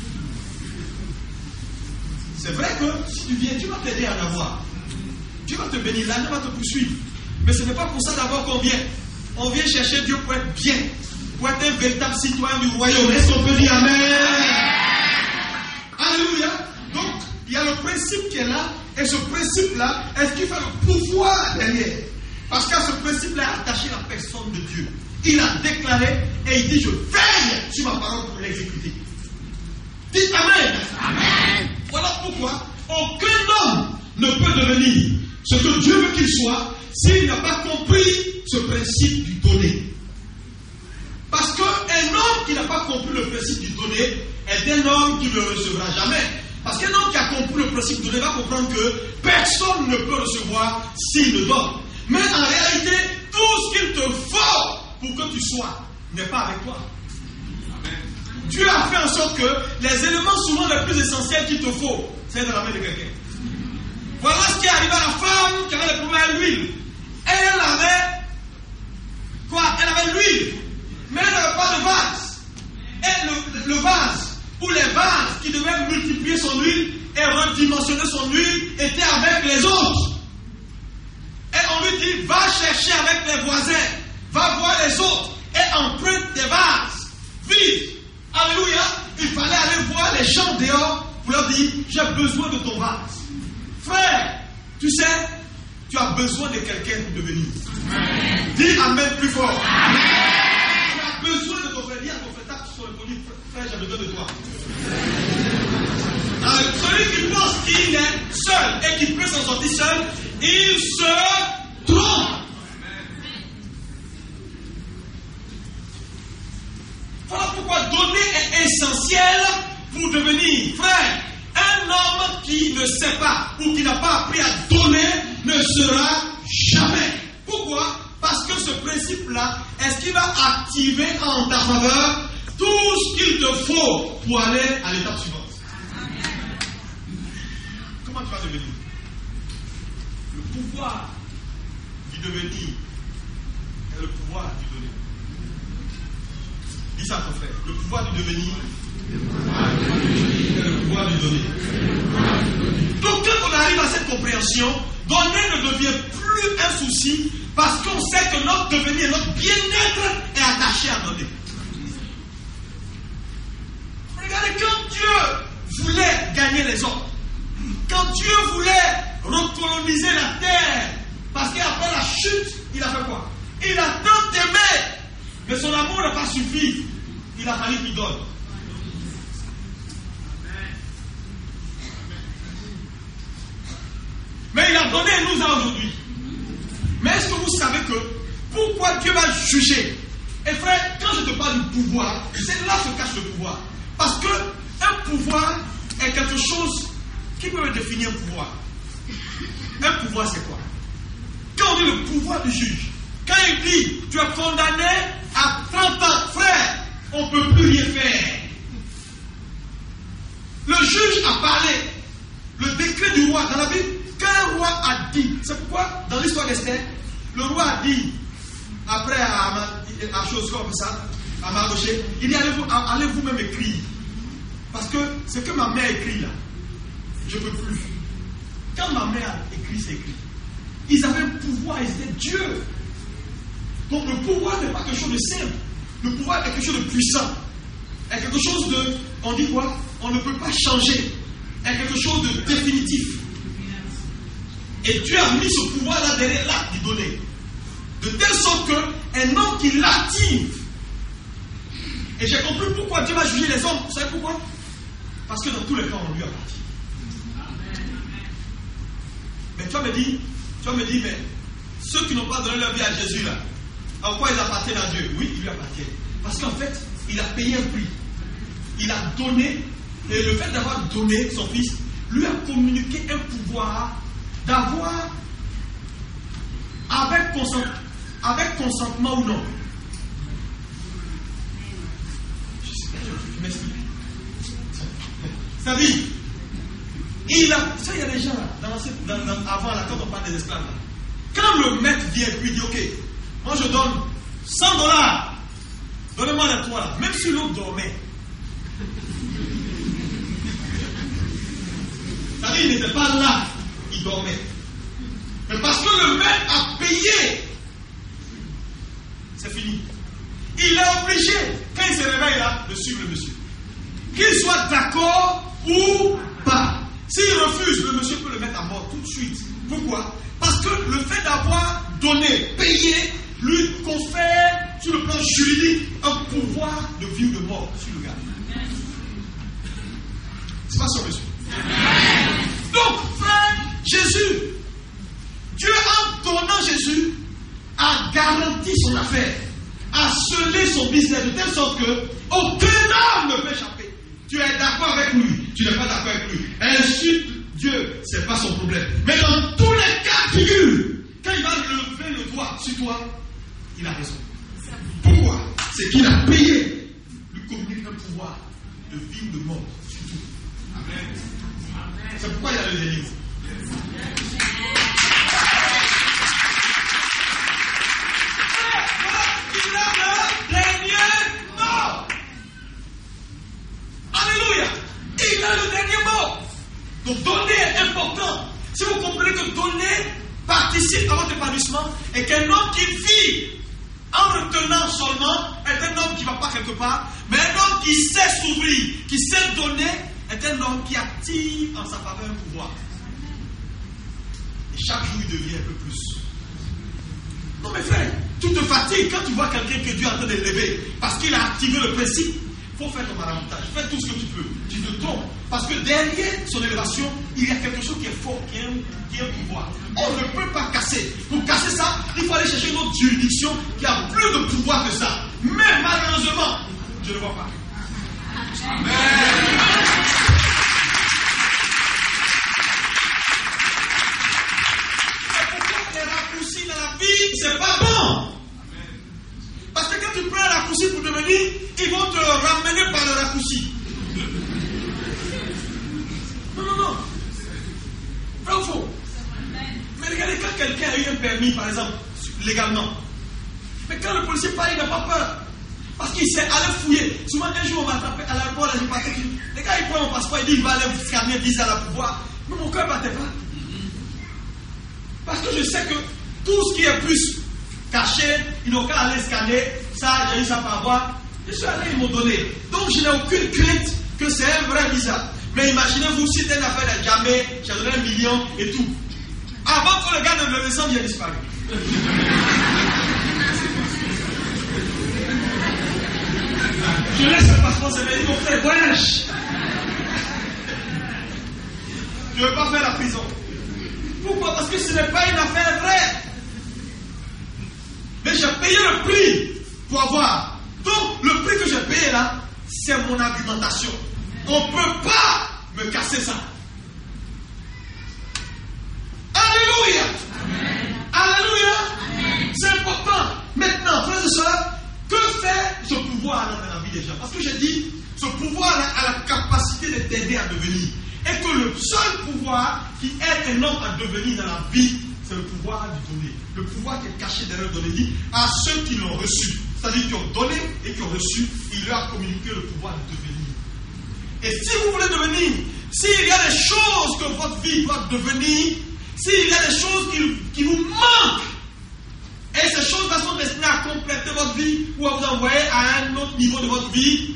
C'est vrai que si tu viens, Dieu va t'aider à en avoir. Dieu va te bénir, l'année va te poursuivre. Mais ce n'est pas pour ça d'abord qu'on vient. On vient chercher Dieu pour être bien, pour être un véritable citoyen du royaume. Est-ce qu'on peut dire amen? Alléluia. Donc, il y a le principe qui est là, et ce principe-là est ce qui fait le pouvoir derrière. Parce qu'à ce principe-là est attaché la personne de Dieu. Il a déclaré et il dit: je veille sur ma parole pour l'exécuter. Dites amen. Amen. Voilà pourquoi aucun homme ne peut devenir ce que Dieu veut qu'il soit s'il n'a pas compris ce principe du donner. Parce qu'un homme qui n'a pas compris le principe du donner est un homme qui ne recevra jamais. Parce qu'un homme qui a compris le principe du donner va comprendre que personne ne peut recevoir s'il ne donne. Mais en réalité, tout ce qu'il te faut pour que tu sois n'est pas avec toi. Amen. Dieu a fait en sorte que les éléments souvent les plus essentiels qu'il te faut, c'est dans la main de quelqu'un. Voilà ce qui est arrivé à la femme qui avait le problème à l'huile. Elle avait quoi? Elle avait l'huile, mais elle n'avait pas de vase. Et le, le vase, ou les vases qui devaient multiplier son huile et redimensionner son huile, étaient avec les autres. Et on lui dit, va chercher avec les voisins, va voir les autres et emprunte des vases vides. Alléluia. Il fallait aller voir les gens dehors pour leur dire, j'ai besoin de ton vase. Frère, tu sais, tu as besoin de quelqu'un pour devenir. Amen. Dis Amen plus fort. Amen. Tu as besoin de ton frère. Dis à ton frère, tape sur le collier, frère, j'ai besoin de toi. Alors, celui qui pense qu'il est seul et qui peut s'en sortir seul, il se trompe. Voilà pourquoi donner est essentiel pour devenir frère. Un homme qui ne sait pas ou qui n'a pas appris à donner ne sera jamais. Pourquoi? Parce que ce principe-là, est-ce qu'il va activer en ta faveur tout ce qu'il te faut pour aller à l'étape suivante? Comment tu vas devenir? Le pouvoir du devenir est le pouvoir du donner. Dis ça à ton frère. Le pouvoir du devenir est le pouvoir du donner. Donc quand on arrive à cette compréhension, donner ne devient plus un souci parce qu'on sait que notre devenir, notre bien-être est attaché à donner. Regardez, quand Dieu voulait gagner les hommes, quand Dieu voulait recoloniser la terre, parce qu'après la chute, il a fait quoi? Il a tant aimé, mais son amour n'a pas suffi. Il a fallu qu'il donne. Mais il a donné et nous a aujourd'hui. Mais est-ce que vous savez que pourquoi Dieu va juger? Et frère, quand je te parle du pouvoir, c'est là que se cache le pouvoir. Parce que un pouvoir est quelque chose qui peut définir un pouvoir. Un pouvoir, c'est quoi? Quand on dit le pouvoir du juge, quand il dit tu es condamné à trente ans, frère, on ne peut plus rien faire. Le juge a parlé. Le décret du roi dans la Bible, quand un roi a dit, c'est pourquoi dans l'histoire d'Esther, le roi a dit, après à, à, à chose comme ça, à Mardoché, il dit allez-vous, allez vous-même écrire. Parce que ce que ma mère écrit là, je ne peux plus. Quand ma mère a écrit, c'est écrit. Ils avaient un pouvoir, ils étaient Dieu. Donc le pouvoir n'est pas quelque chose de simple. Le pouvoir est quelque chose de puissant. Est quelque chose de, on dit quoi? On ne peut pas changer. Est quelque chose de définitif. Et Dieu a mis ce pouvoir-là derrière l'acte du donner. De telle sorte qu'un homme qui l'active. Et j'ai compris pourquoi Dieu va juger les hommes. Vous savez pourquoi? Parce que dans tous les cas, on lui appartient. Mais tu vas me dire, tu vas me dire, mais ceux qui n'ont pas donné leur vie à Jésus là, en quoi ils appartiennent à Dieu? Oui, ils lui appartiennent. Parce qu'en fait, il a payé un prix. Il a donné, et le fait d'avoir donné son fils, lui a communiqué un pouvoir d'avoir, avec, consent, avec consentement ou non. Je sais pas, je m'explique. C'est-à-dire, il a, ça, il y a des gens là, dans, dans, dans, avant là, quand on parle des esclaves là, quand le maître vient et puis dit, ok, moi je donne cent dollars, donnez-moi les trois là, même si l'autre dormait. C'est-à-dire, il n'était pas là, il dormait. Mais parce que le maître a payé, c'est fini. Il est obligé, quand il se réveille là, de suivre le monsieur. Qu'il soit d'accord ou pas. S'il refuse, le monsieur peut le mettre à mort tout de suite. Pourquoi? Parce que le fait d'avoir donné, payé, lui confère, sur le plan juridique, un pouvoir de vie ou de mort sur le gars. C'est pas ça, monsieur. Donc, frère, Jésus, Dieu en donnant Jésus, a garanti son affaire, a scellé son business de telle sorte que aucun homme ne peut échapper. Tu es d'accord avec lui, tu n'es pas d'accord avec lui. Insulte Dieu, ce n'est pas son problème. Mais dans tous les cas de figure, quand il va lever le doigt sur toi, il a raison. Pourquoi? C'est qu'il a payé, lui communique un pouvoir de vie ou de mort sur tout. Amen. C'est pourquoi il y a le délivrance. Il a le dernier mot. Alléluia. Il a le dernier mot. Donc donner est important. Si vous comprenez que donner participe à votre épanouissement et qu'un homme qui vit en retenant seulement est un homme qui ne va pas quelque part, mais un homme qui sait s'ouvrir, qui sait donner, est un homme qui active en sa faveur un pouvoir. Et chaque jour, il devient un peu plus. Non, mais frère, tu te fatigues quand tu vois quelqu'un que Dieu est en train d'élever parce qu'il a activé le principe. Il faut faire ton maraboutage, fais tout ce que tu peux. Tu te trompes. Parce que derrière son élévation, il y a quelque chose qui est fort, qui est un, qui est un pouvoir. On ne peut pas casser. Pour casser ça, il faut aller chercher une autre juridiction qui a plus de pouvoir que ça. Mais malheureusement, je ne vois pas. Amen. C'est pourquoi les raccourcis dans la vie, c'est pas bon. Parce que quand tu prends un raccourci pour devenir, ils vont te ramener par le raccourci. Non, non, non. Vrai ou faux? Mais regardez, quand quelqu'un a eu un permis, par exemple, légalement, mais quand le policier parle, il n'a pas peur. Parce qu'il s'est allé fouiller. Souvent, un jour, on m'a attrapé à l'aéroport, là, j'ai passé. Les gars, il prend mon passeport, il dit, il va aller vous scanner, visa à la pouvoir. Mais mon cœur ne battait pas. Parce que je sais que tout ce qui est plus caché, ils n'ont qu'à aller scanner. Ça, j'ai eu ça par voie. Je suis allé, ils m'ont donné. Donc, je n'ai aucune crainte que c'est un vrai visa. Mais imaginez-vous, si c'était une affaire de jamais, j'ai donné un million et tout. Avant que le gars ne me descende, il a disparu. Je laisse le passeport, c'est venu, mon frère, voyage. Je ne veux pas faire la prison. Pourquoi? Parce que ce n'est pas une affaire vraie. Mais j'ai payé le prix pour avoir. Donc, le prix que j'ai payé là, c'est mon argumentation. On ne peut pas me casser ça. Alléluia. Amen. Alléluia. Amen. C'est important. Maintenant, frères et sœurs, que fait ce pouvoir dans la vie des gens? Parce que j'ai dit, ce pouvoir a la capacité de t'aider à devenir. Et que le seul pouvoir qui aide un homme à devenir dans la vie, c'est le pouvoir du donner. Le pouvoir qui est caché derrière le donner dit à ceux qui l'ont reçu. C'est-à-dire qui ont donné et qui ont reçu, il leur a communiqué le pouvoir de devenir. Et si vous voulez devenir, s'il y a des choses que votre vie doit devenir, s'il y a des choses qui, qui vous manquent, et ces choses-là sont destinées à compléter votre vie ou à vous envoyer à un autre niveau de votre vie,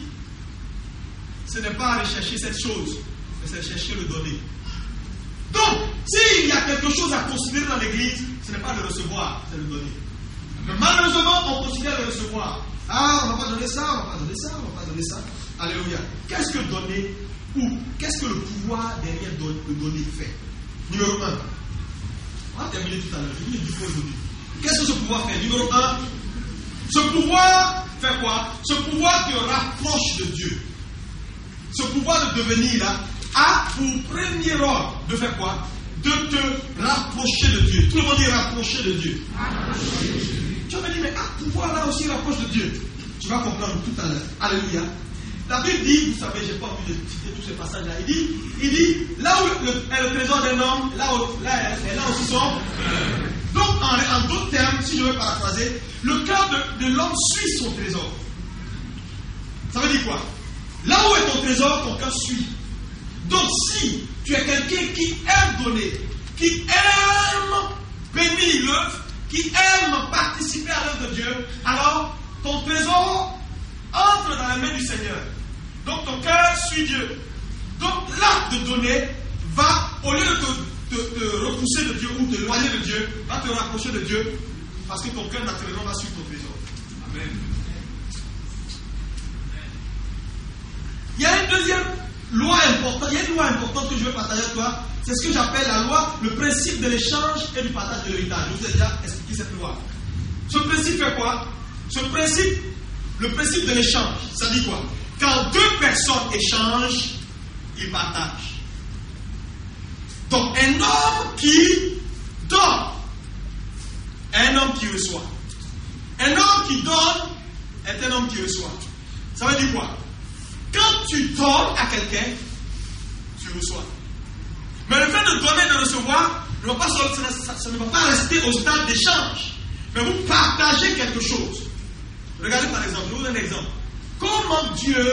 ce n'est pas aller chercher cette chose, mais c'est chercher le donner. Donc, s'il y a quelque chose à considérer dans l'église, ce n'est pas le recevoir, c'est le donner. Mais malheureusement, on considère le recevoir. Ah, on ne va pas donner ça, on ne va pas donner ça, on ne va pas donner ça. Alléluia. Qu'est-ce que donner ou qu'est-ce que le pouvoir derrière le donner fait? Numéro un. On va terminer tout à l'heure. Je vous le dis aujourd'hui. Qu'est-ce que ce pouvoir fait? Numéro un. Ce pouvoir fait quoi? Ce pouvoir te rapproche de Dieu. Ce pouvoir de devenir là a pour premier rôle de faire quoi? De te rapprocher de Dieu. Tout le monde dit rapprocher de Dieu. Rapprocher de Dieu. Tu vas me dire, mais ah, pouvoir là aussi rapproche de Dieu. Tu vas comprendre tout à l'heure. Alléluia. La Bible dit, vous savez, je n'ai pas envie de citer tous ces passages-là. Il dit, il dit, là où le, est le trésor d'un homme, là, où, là, est, là aussi son. Donc, en, en d'autres termes, si je veux paraphraser, le cœur de, de l'homme suit son trésor. Ça veut dire quoi? Là où est ton trésor, ton cœur suit. Donc, si tu es quelqu'un qui aime donner, qui aime bénir l'œuvre, qui aime participer à l'œuvre de Dieu, alors ton trésor entre dans la main du Seigneur. Donc ton cœur suit Dieu. Donc l'acte de donner va, au lieu de te, te, te repousser de Dieu ou te éloigner de Dieu, va te rapprocher de Dieu parce que ton cœur naturellement va suivre ton trésor. Amen. Il y a une deuxième loi importante, il y a une loi importante que je veux partager avec toi. C'est ce que j'appelle la loi, le principe de l'échange et du partage de l'héritage. Je vous ai déjà expliqué cette loi. Ce principe fait quoi? Ce principe, le principe de l'échange, ça dit quoi? Quand deux personnes échangent, ils partagent. Donc un homme qui donne, un homme qui reçoit. Un homme qui donne est un homme qui reçoit. Ça veut dire quoi? Quand tu donnes à quelqu'un, tu reçois. Mais le fait de donner et de recevoir, ne va pas, ça, ça, ça ne va pas rester au stade d'échange. Mais vous partagez quelque chose. Regardez par exemple, je vous donne un exemple. Comment Dieu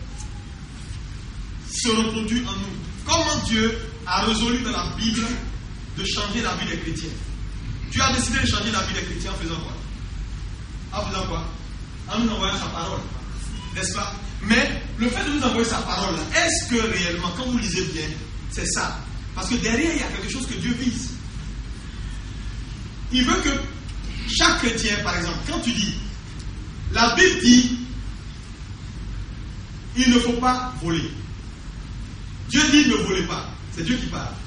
se reproduit en nous? Comment Dieu a résolu dans la Bible de changer la vie des chrétiens? Dieu a décidé de changer la vie des chrétiens en faisant quoi? En faisant quoi? En nous envoyant sa parole. N'est-ce pas? Mais le fait de nous envoyer sa parole, est-ce que réellement, quand vous lisez bien, c'est ça? Parce que derrière, il y a quelque chose que Dieu vise. Il veut que chaque chrétien, par exemple, quand tu dis, la Bible dit, il ne faut pas voler. Dieu dit, ne volez pas. C'est Dieu qui parle.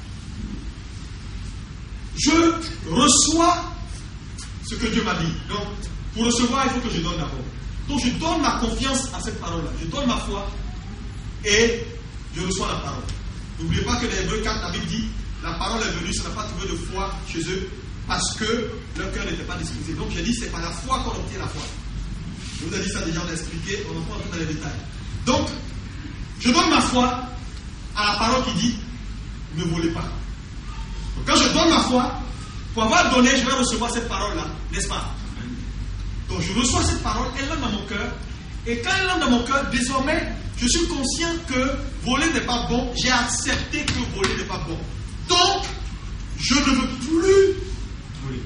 Je reçois ce que Dieu m'a dit. Donc, pour recevoir, il faut que je donne d'abord. Donc, je donne ma confiance à cette parole-là. Je donne ma foi et je reçois la parole. N'oubliez pas que dans Hébreux quatre, la Bible dit, la parole est venue, ça n'a pas trouvé de foi chez eux parce que leur cœur n'était pas disposé. Donc, j'ai dit, c'est par la foi qu'on obtient la foi. Je vous ai dit ça déjà, on a expliqué, on va pas entrer dans les détails. Donc, je donne ma foi à la parole qui dit, ne volez pas. Donc, quand je donne ma foi, pour avoir donné, je vais recevoir cette parole-là, n'est-ce pas? Donc, je reçois cette parole, elle entre dans mon cœur, et quand elle entre dans mon cœur, désormais, je suis conscient que voler n'est pas bon, j'ai accepté que voler n'est pas bon. Donc, je ne veux plus voler.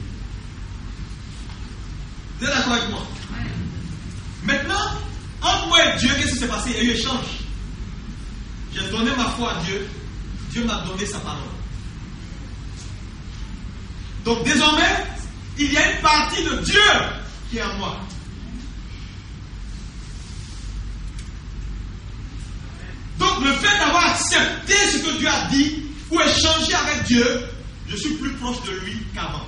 Vous êtes d'accord avec moi? Maintenant, entre moi et Dieu, qu'est-ce qui s'est passé? Il y a eu échange. J'ai donné ma foi à Dieu. Dieu m'a donné sa parole. Donc désormais, il y a une partie de Dieu qui est en moi. Donc le fait d'avoir accepté ce que Dieu a dit ou échangé avec Dieu, je suis plus proche de lui qu'avant.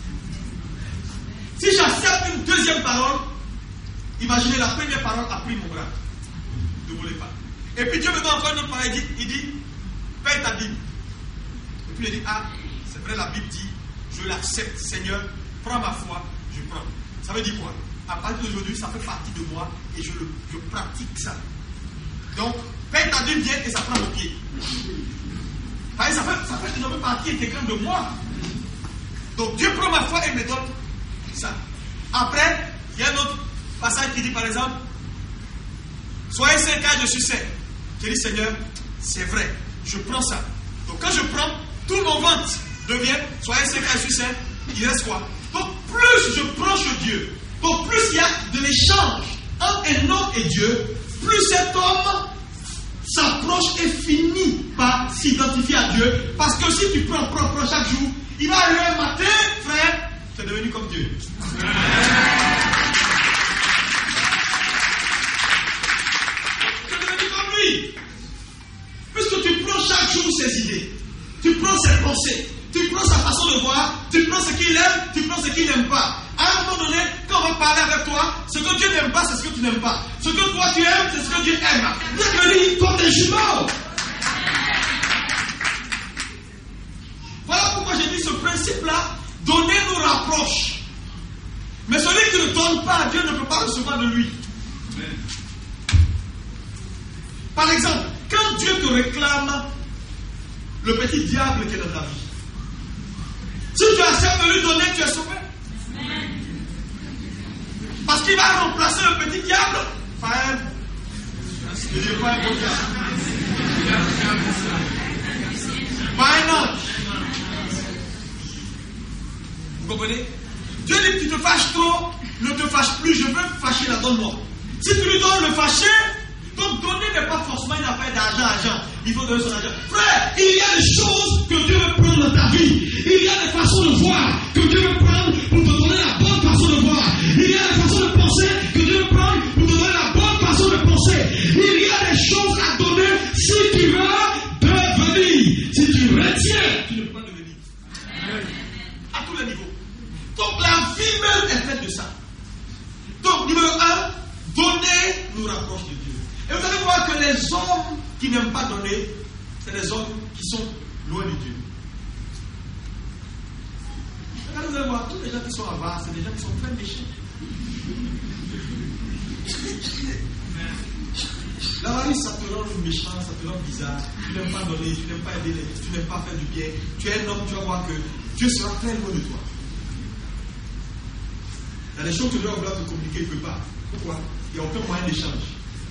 Si j'accepte une deuxième parole, imaginez, la première parole a pris mon bras. Ne volez pas. Et puis Dieu me donne encore une autre parole. Il dit, il dit, paye ta Bible. Et puis il dit, ah, c'est vrai, la Bible dit, je l'accepte, Seigneur, prends ma foi, je prends. Ça veut dire quoi? À partir d'aujourd'hui, ça fait partie de moi et je, le, je pratique ça. Donc, paye ta Bible, viens et ça prend mon pied. Ça fait, ça fait une partie intégrante de moi. Donc Dieu prend ma foi et me donne ça. Après, il y a un autre passage qui dit par exemple, soyez saints car je suis saint. J'ai dit, Seigneur, c'est vrai, je prends ça. Donc quand je prends, tout mon ventre devient, soyez saints car je suis saint, il reste quoi? Donc plus je prends chez Dieu, donc plus il y a de l'échange entre un homme et Dieu, plus cet homme s'approche et finit par s'identifier à Dieu. Parce que si tu prends, prends, prends chaque jour, il va arriver un matin, frère, tu es devenu comme Dieu. Puisque tu prends chaque jour ses idées, tu prends ses pensées, tu prends sa façon de voir, tu prends ce qu'il aime, tu prends ce qu'il n'aime pas. À un moment donné, quand on va parler avec toi, ce que Dieu n'aime pas, c'est ce que tu n'aimes pas. Ce que toi tu aimes, c'est ce que Dieu aime. Bienvenue comme des jumeaux. Voilà pourquoi j'ai dit ce principe-là, donner nous rapproche. Mais celui qui ne donne pas, Dieu ne peut pas recevoir de lui. Par exemple, quand Dieu te réclame le petit diable qui est dans ta vie, si tu acceptes de lui donner, tu es sauvé. Parce qu'il va remplacer le petit diable par un, je dirais pas un bon diable, par un ange. Vous comprenez? Dieu dit que tu te fâches trop, ne te fâche plus, je veux fâcher la donne-moi. Si tu lui donnes le fâché, donc donner n'est pas forcément une affaire d'argent à argent. Il faut donner son argent. Frère, il y a des choses que Dieu veut prendre dans ta vie. Il y a des façons de voir que Dieu veut prendre pour te donner la bonne façon de voir. Il y a des façons de penser que Dieu veut prendre pour te donner la bonne façon de penser. Il y a des choses à donner si tu veux devenir. Si tu retiens, tu ne peux pas devenir. À tous les niveaux. Donc la vie même est faite de ça. Donc numéro un, donner nous rapproche de Dieu. Et vous allez voir que les hommes qui n'aiment pas donner, c'est les hommes qui sont loin de Dieu. Regardez, vous allez voir, tous les gens qui sont avares, c'est des gens qui sont très méchants. L'avarice, ça te rend méchant, ça te rend bizarre. Tu n'aimes pas donner, tu n'aimes pas aider, tu n'aimes pas faire du bien. Tu es un homme, tu vas voir que Dieu sera très loin de toi. Il y a des choses que Dieu va vouloir te communiquer, il ne peut pas. Pourquoi? Il n'y a aucun moyen d'échange.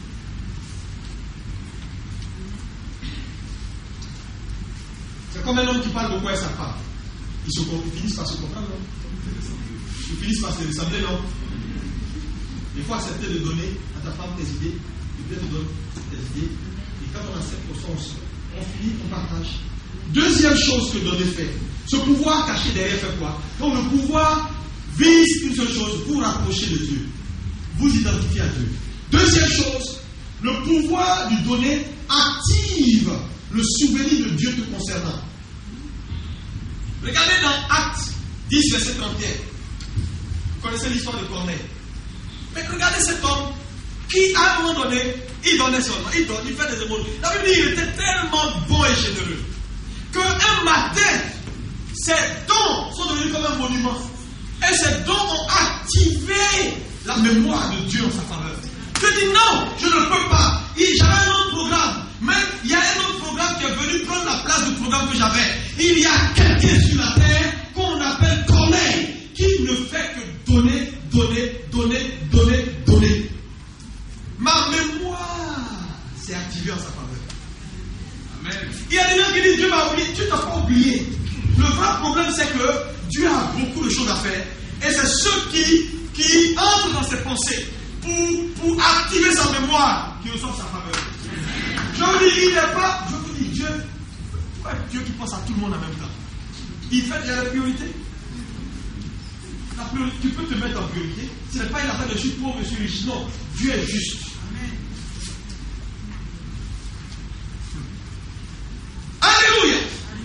C'est comme un homme qui parle beaucoup à sa femme. Ils, se, ils finissent par se comprendre, non? Ils finissent par se ressembler, non? Il faut accepter de donner à ta femme tes idées. Il te donne tes idées. Et quand on accepte pour ça, on, on finit, on partage. Deuxième chose que donner fait. Ce pouvoir caché derrière fait quoi? Donc le pouvoir vise une seule chose, vous rapprocher de Dieu. Vous identifier à Dieu. Deuxième chose, le pouvoir du donner active le souvenir de Dieu te concernant. Regardez dans Actes dix, verset trente et un. Vous connaissez l'histoire de Corneille. Mais regardez cet homme qui, à un moment donné, il donnait seulement, il donne, il fait des émotions. La Bible dit qu'il était tellement bon et généreux qu'un matin, ses dons sont devenus comme un monument. Et ces dons ont activé la mémoire de Dieu en sa faveur. Je dis non, je ne peux pas. J'avais un autre programme. Mais il y a un autre programme qui est venu prendre la place du programme que j'avais. Il y a quelqu'un sur la terre qu'on appelle Corneille, qui ne fait que donner, donner, donner, donner, donner. Ma mémoire s'est activée en sa faveur. Amen. Il y a des gens qui disent Dieu m'a oublié. Tu ne t'as pas oublié. Le vrai problème, c'est que Dieu a beaucoup de choses à faire. Et c'est ceux qui, qui entrent dans ses pensées pour, pour activer sa mémoire qui reçoivent sa faveur. Je vous dis, il n'est pas. Je vous dis, Dieu, pourquoi Dieu qui pense à tout le monde en même temps? Il fait il y a la priorité. La priorité. Tu peux te mettre en priorité. Ce n'est pas une affaire de je suis pauvre, je suis riche. Non, Dieu est juste. Alléluia.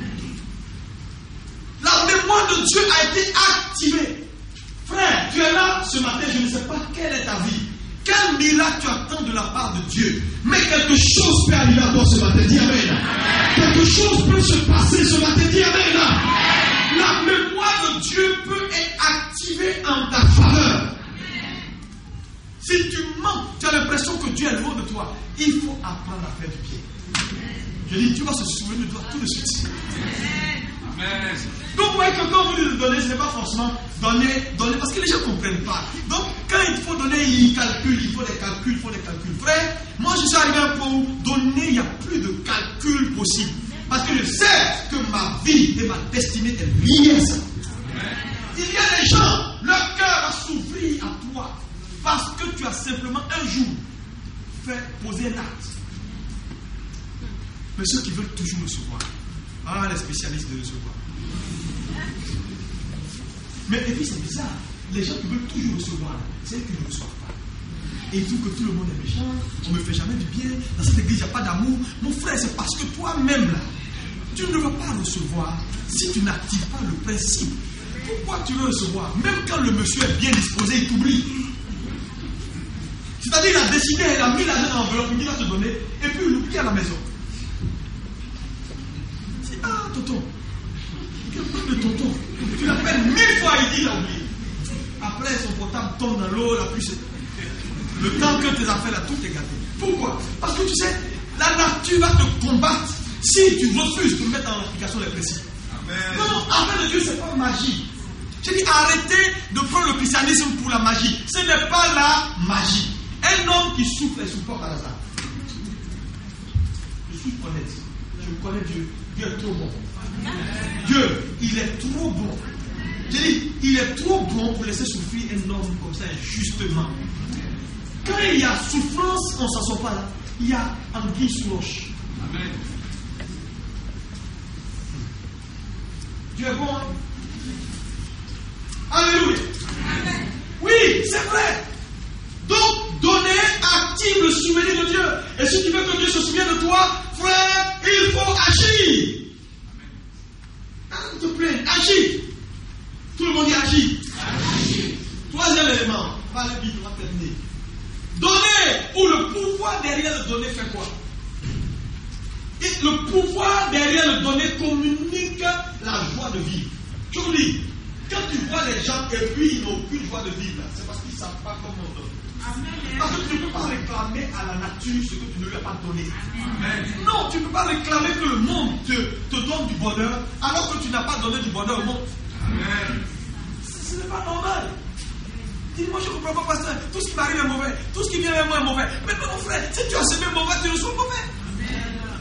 La mémoire de Dieu a été activée. Frère, tu es là ce matin, je ne sais pas quelle est ta vie. Quel miracle tu attends de la part de Dieu. Mais quelque chose peut arriver à toi ce matin. Dis Amen. Quelque chose peut se passer ce matin. Dis Amen. La mémoire de Dieu peut être activée en ta faveur. Si tu mens, tu as l'impression que Dieu est loin de toi. Il faut apprendre à faire du bien. Je dis, tu vas se souvenir de toi tout de suite. Amen. Donc, vous voyez que quand vous dites de donner, ce n'est pas forcément donner, donner, parce que les gens ne comprennent pas. Donc, quand il faut donner, ils calculent, il faut des calculs, il faut des calculs. Frère, moi je suis arrivé à un point où donner, il n'y a plus de calcul possible. Parce que je sais que ma vie et ma destinée est liée à ça. Il y a des gens, leur cœur va s'ouvrir à toi parce que tu as simplement un jour fait poser un acte. Mais ceux qui veulent toujours recevoir, ah, les spécialistes de recevoir. Mais et puis c'est bizarre, les gens qui veulent toujours recevoir, c'est eux qui ne reçoivent pas. Et ils trouvent que tout le monde est méchant, on ne me fait jamais du bien, dans cette église il n'y a pas d'amour. Mon frère, c'est parce que toi-même là, tu ne veux pas recevoir si tu n'actives pas le principe. Pourquoi tu veux recevoir? Même quand le monsieur est bien disposé, il t'oublie. C'est-à-dire, il a décidé, il a mis l'argent dans l'enveloppe, il va te donner, et puis il l'oublie à la maison. C'est ah, tonton. Quel peu de tonton. Tu l'appelles mille fois, il dit, il a oublié. Après, son portable tombe dans l'eau, la pluie. Le temps que tes affaires là, tout est gâté. Pourquoi? Parce que tu sais, la nature va te combattre si tu refuses de mettre en application les principes. Amen. Non, affaire de Dieu, ce n'est pas magie. J'ai dit, arrêtez de prendre le christianisme pour la magie. Ce n'est pas la magie. Un homme qui souffre et supporte à hasard. Je suis honnête. Je connais Dieu. Dieu est trop bon. Dieu, il est trop bon. J'ai dit, il est trop bon pour laisser souffrir un homme comme ça injustement. Quand il y a souffrance, on ne s'en sort pas là. Il y a anguille sous roche. Amen. Dieu est bon. Hein? Alléluia. Amen. Oui, c'est vrai. Donc, donner active le souvenir de Dieu. Et si tu veux que Dieu se souvienne de toi, frère, il faut agir. S'il te plaît, agis. Tout le monde dit agis. Agis. Troisième élément, pas le Bible, on va terminer. Donner, ou le pouvoir derrière le donner fait quoi? Et le pouvoir derrière le donner communique la joie de vivre. Je vous dis, quand tu vois les gens et puis ils n'ont aucune joie de vivre, c'est parce qu'ils ne savent pas comment donner. Parce que tu ne peux pas réclamer à la nature ce que tu ne lui as pas donné. Non, tu ne peux pas réclamer que le monde te, te donne du bonheur alors que tu n'as pas donné du bonheur au monde. Ce n'est pas normal. Dis-moi, je ne comprends pas, pasteur. Tout ce qui m'arrive est mauvais. Tout ce qui vient vers moi est mauvais. Mais mon frère, si tu as semé mauvais, tu reçois mauvais.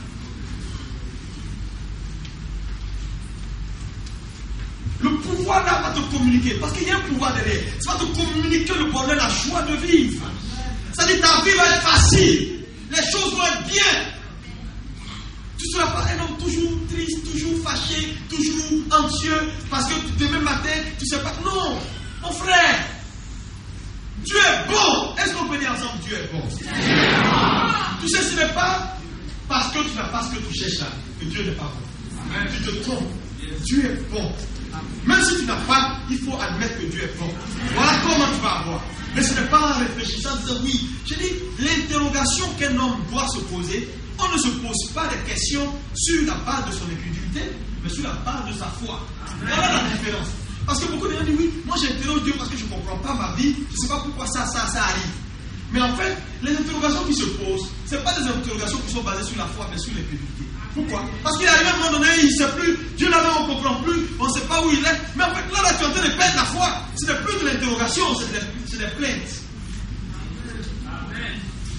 Le pouvoir là va te communiquer. Parce qu'il y a un pouvoir derrière. Ça va te communiquer le bonheur, la joie de vivre. Ça dit ta vie va être facile. Les choses vont être bien. Tu ne seras pas un homme toujours triste, toujours fâché, toujours anxieux. Parce que demain matin, tu ne sais pas. Non, mon frère. Dieu est bon. Est-ce qu'on peut dire ensemble Dieu est bon? Tu sais, ce n'est pas parce que tu n'as pas ce que tu cherches là que Dieu n'est pas bon. Tu te trompes. Dieu est bon. Même si tu n'as pas, il faut admettre que Dieu est bon. Voilà comment tu vas avoir. Mais ce n'est pas en réfléchissant, en disant oui. Je dis, l'interrogation qu'un homme doit se poser, on ne se pose pas des questions sur la base de son incrédulité, mais sur la base de sa foi. Voilà la différence. Parce que beaucoup de gens disent oui, moi j'interroge Dieu parce que je ne comprends pas ma vie, je ne sais pas pourquoi ça, ça, ça arrive. Mais en fait, les interrogations qui se posent, ce ne sont pas des interrogations qui sont basées sur la foi, mais sur l'incrédulité. Pourquoi? Parce qu'il arrive à un moment donné, il ne sait plus, Dieu là-bas on ne comprend plus, on ne sait pas où il est. Mais en fait, là, là tu es en train de perdre la foi. Ce n'est plus de l'interrogation, c'est des, c'est des plaintes. Amen.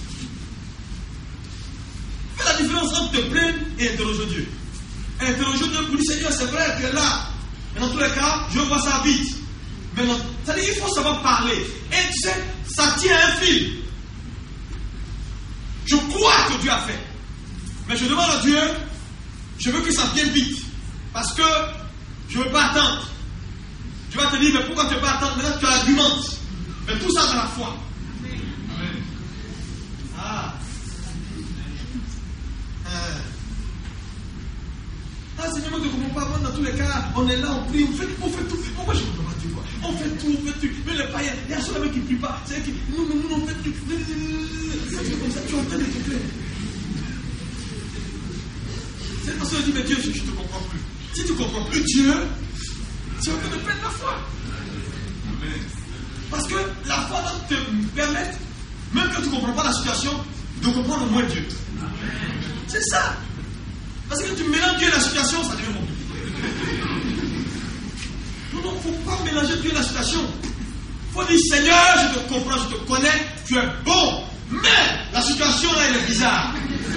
Fais la différence entre te plaindre et interroger Dieu. Interroger Dieu pour dire Seigneur, c'est vrai, tu es là. Mais dans tous les cas, je vois ça vite. Mais non, c'est-à-dire qu'il faut savoir parler. Et tu sais, ça tient à un fil. Je crois que Dieu a fait. Mais je demande à Dieu, je veux que ça vienne vite. Parce que je ne veux pas attendre. Dieu va te dire, mais pourquoi tu ne veux pas attendre? Maintenant tu argumentes. Mais tout ça dans la foi. Amen. Ah. Euh. Ah, Seigneur, moi je ne comprends pas. Moi, dans tous les cas, on est là, on prie, on fait, on fait tout. Pourquoi je ne comprends pas Dieu? On fait tout, on fait tout. Mais les païens, il y a ceux qui ne prient pas. C'est qui, nous, nous, nous, on fait tout. C'est comme ça, tu es en train de te plaindre. Cette personne dit, mais Dieu, je ne te comprends plus. Si tu ne comprends plus Dieu, tu es en train de perdre la foi. Parce que la foi doit te permettre, même que tu ne comprends pas la situation, de comprendre au moins Dieu. C'est ça. Parce que quand tu mélanges Dieu et la situation, ça devient compliqué. Non, non, il ne faut pas mélanger Dieu et la situation. Il faut dire, Seigneur, je te comprends, je te connais, tu es bon. Mais la situation là, elle est bizarre.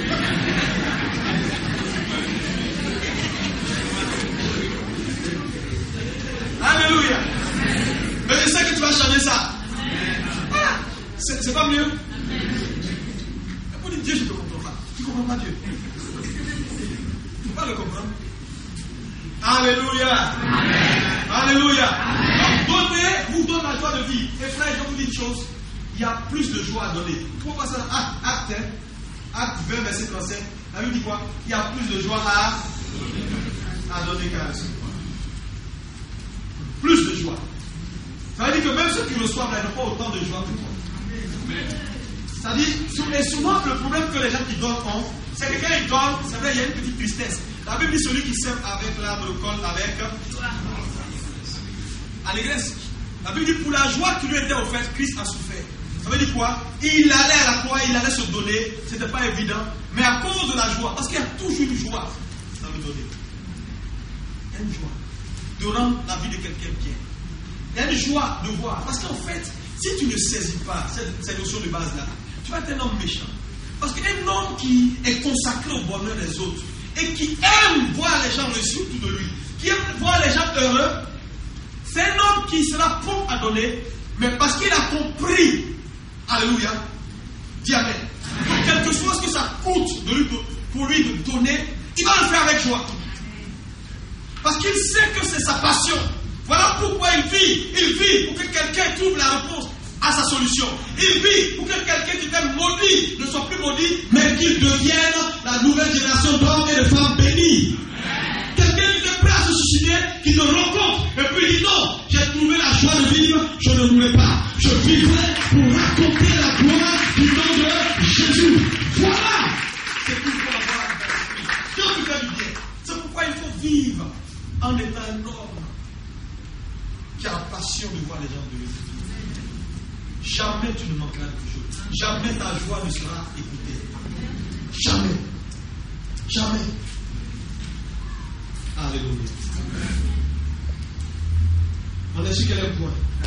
Alléluia. Mais je sais que tu vas changer ça. Voilà. C'est, c'est pas mieux. Et pour dire Dieu, je ne te comprends pas. Tu ne comprends pas Dieu. Tu ne peux pas le comprendre. Alléluia. Amen. Alléluia. Amen. Donc, donner vous donne la joie de vivre. Et frère, je vous dis une chose. Il y a plus de joie à donner. Pourquoi ça dans Acte, Acte, Acte vingt, verset trente-cinq. La Bible dit quoi? Il y a plus de joie à, à donner qu'à recevoir. Plus de joie. Ça veut dire que même ceux qui reçoivent là n'ont pas autant de joie que toi. C'est-à-dire, et souvent le problème que les gens qui donnent ont, c'est que quand ils donnent, c'est vrai, il y a une petite tristesse. La Bible dit celui qui sème avec l'arbre le colle avec allégresse. La Bible dit pour la joie qui lui était offerte, Christ a souffert. Ça veut dire quoi? Il allait à la croix, il allait se donner, c'était pas évident, mais à cause de la joie, parce qu'il y a toujours une joie dans le donner. Il y a une joie de rendre la vie de quelqu'un bien. Il y a une joie de voir. Parce qu'en fait, si tu ne saisis pas cette, cette notion de base-là, tu vas être un homme méchant. Parce qu'un homme qui est consacré au bonheur des autres et qui aime voir les gens réussir autour de lui, qui aime voir les gens heureux, c'est un homme qui sera prompt à donner, mais parce qu'il a compris, alléluia, dis amen. Donc, quel que soit ce que ça coûte de lui, pour lui de donner, il va le faire avec joie. Parce qu'il sait que c'est sa passion. Voilà pourquoi il vit. Il vit pour que quelqu'un trouve la réponse à sa solution. Il vit pour que quelqu'un qui était maudit ne soit plus maudit, mais qu'il devienne la nouvelle génération d'hommes et de femmes bénis. Quelqu'un qui est prêt à se suicider, qui te rencontre, et puis il dit non, j'ai trouvé la joie de vivre, je ne mourrai pas. Je vivrai pour raconter la gloire du nom de Jésus. Voilà. C'est tout pour avoir l'esprit. Dieu nous fait du bien. C'est pourquoi il faut vivre en étant un homme qui a la passion de voir les gens de Dieu. jamais tu ne manqueras de quelque chose. Jamais ta joie ne sera écoutée. Jamais. Jamais. Alléluia. On est sur quel point?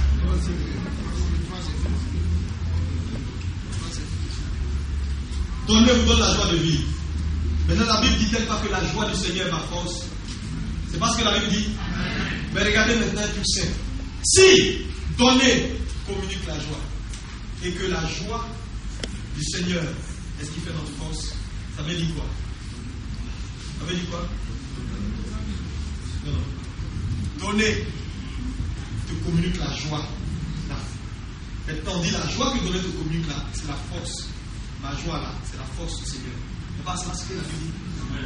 Donnez vous donne la joie de vivre. Maintenant, la Bible dit-elle pas que la joie du Seigneur est ma force? C'est pas ce que la Bible dit. Mais regardez maintenant tout simple. Si donner communique la joie, et que la joie du Seigneur est ce qui fait notre force, ça veut dire quoi? Ça veut dire quoi? Non, non. Donner te communique la joie. La... Maintenant, on dit la joie que donner te communique là, c'est la force. Ma joie là, c'est la force du Seigneur. C'est pas ça ce que la Bible dit.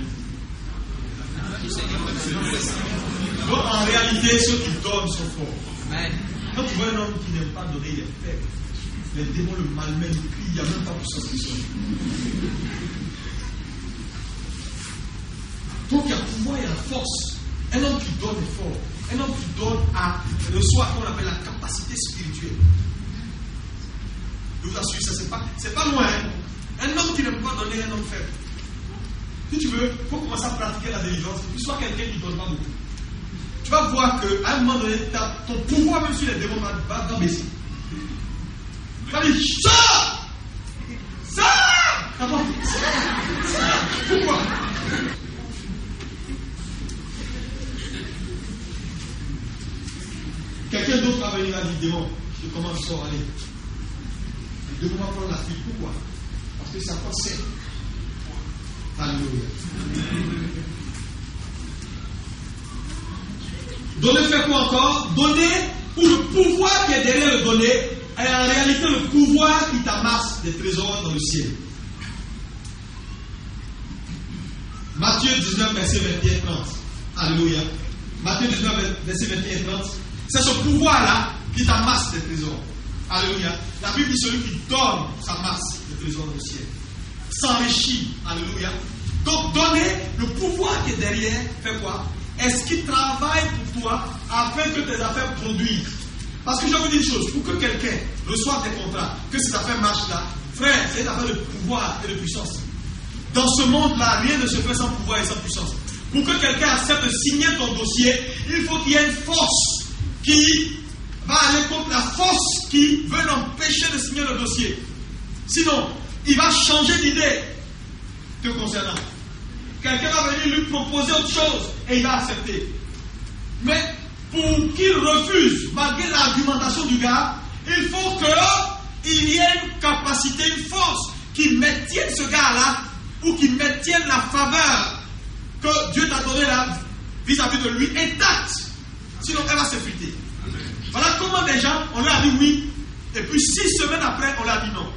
Donc en réalité, ceux qui donnent sont forts. Quand tu vois un homme qui n'aime pas donner, il est faible. Les démons le malmènent, il crie, il n'y a même pas puissance qui sonne. Donc il y a pouvoir et la force. Un homme qui donne est fort. Un homme qui donne a le soi qu'on appelle la capacité spirituelle. Je vous assure, ça c'est pas, c'est pas loin. Hein? Un homme qui n'aime pas donner est un homme faible. Si tu veux, il faut commencer à pratiquer la délivrance. Tu sois quelqu'un qui ne donne pas beaucoup. Tu vas voir qu'à un moment donné, ton pouvoir même sur les démons va, va, va baisser. Tu vas dire, ça Ça D'abord, ça Ça Pourquoi? Quelqu'un d'autre va venir à dire, démon, je te commande, sors, allez. Le démon va prendre la fuite. Pourquoi? Parce que ça passe. Alléluia. Donner fait quoi encore? Donner pour le pouvoir qui est derrière le donner est en réalité le pouvoir qui t'amasse des trésors dans le ciel. Matthieu dix-neuf, verset vingt et un trente. Alléluia. Matthieu dix-neuf, verset vingt et un trente. C'est ce pouvoir-là qui t'amasse des trésors. Alléluia. La Bible dit celui qui donne sa masse des trésors dans le ciel. S'enrichit. Alléluia. Donc donner le pouvoir qui est derrière fait quoi? Est-ce qu'il travaille pour toi afin que tes affaires produisent? Parce que je vais vous dire une chose, pour que quelqu'un reçoive des contrats, que ses affaires marchent là, frère, c'est une affaire de pouvoir et de puissance. Dans ce monde-là, rien ne se fait sans pouvoir et sans puissance. Pour que quelqu'un accepte de signer ton dossier, il faut qu'il y ait une force qui va aller contre la force qui veut l'empêcher de signer le dossier. Sinon, il va changer d'idée te concernant. Quelqu'un va venir lui proposer autre chose et il va accepter. Mais pour qu'il refuse, malgré l'argumentation du gars, il faut qu'il y ait une capacité, une force qui maintienne ce gars-là ou qui maintienne la faveur que Dieu t'a donnée là vis-à-vis de lui intacte. Sinon, elle va s'effriter. Voilà comment des gens, on leur a dit oui, et puis six semaines après, on leur a dit non.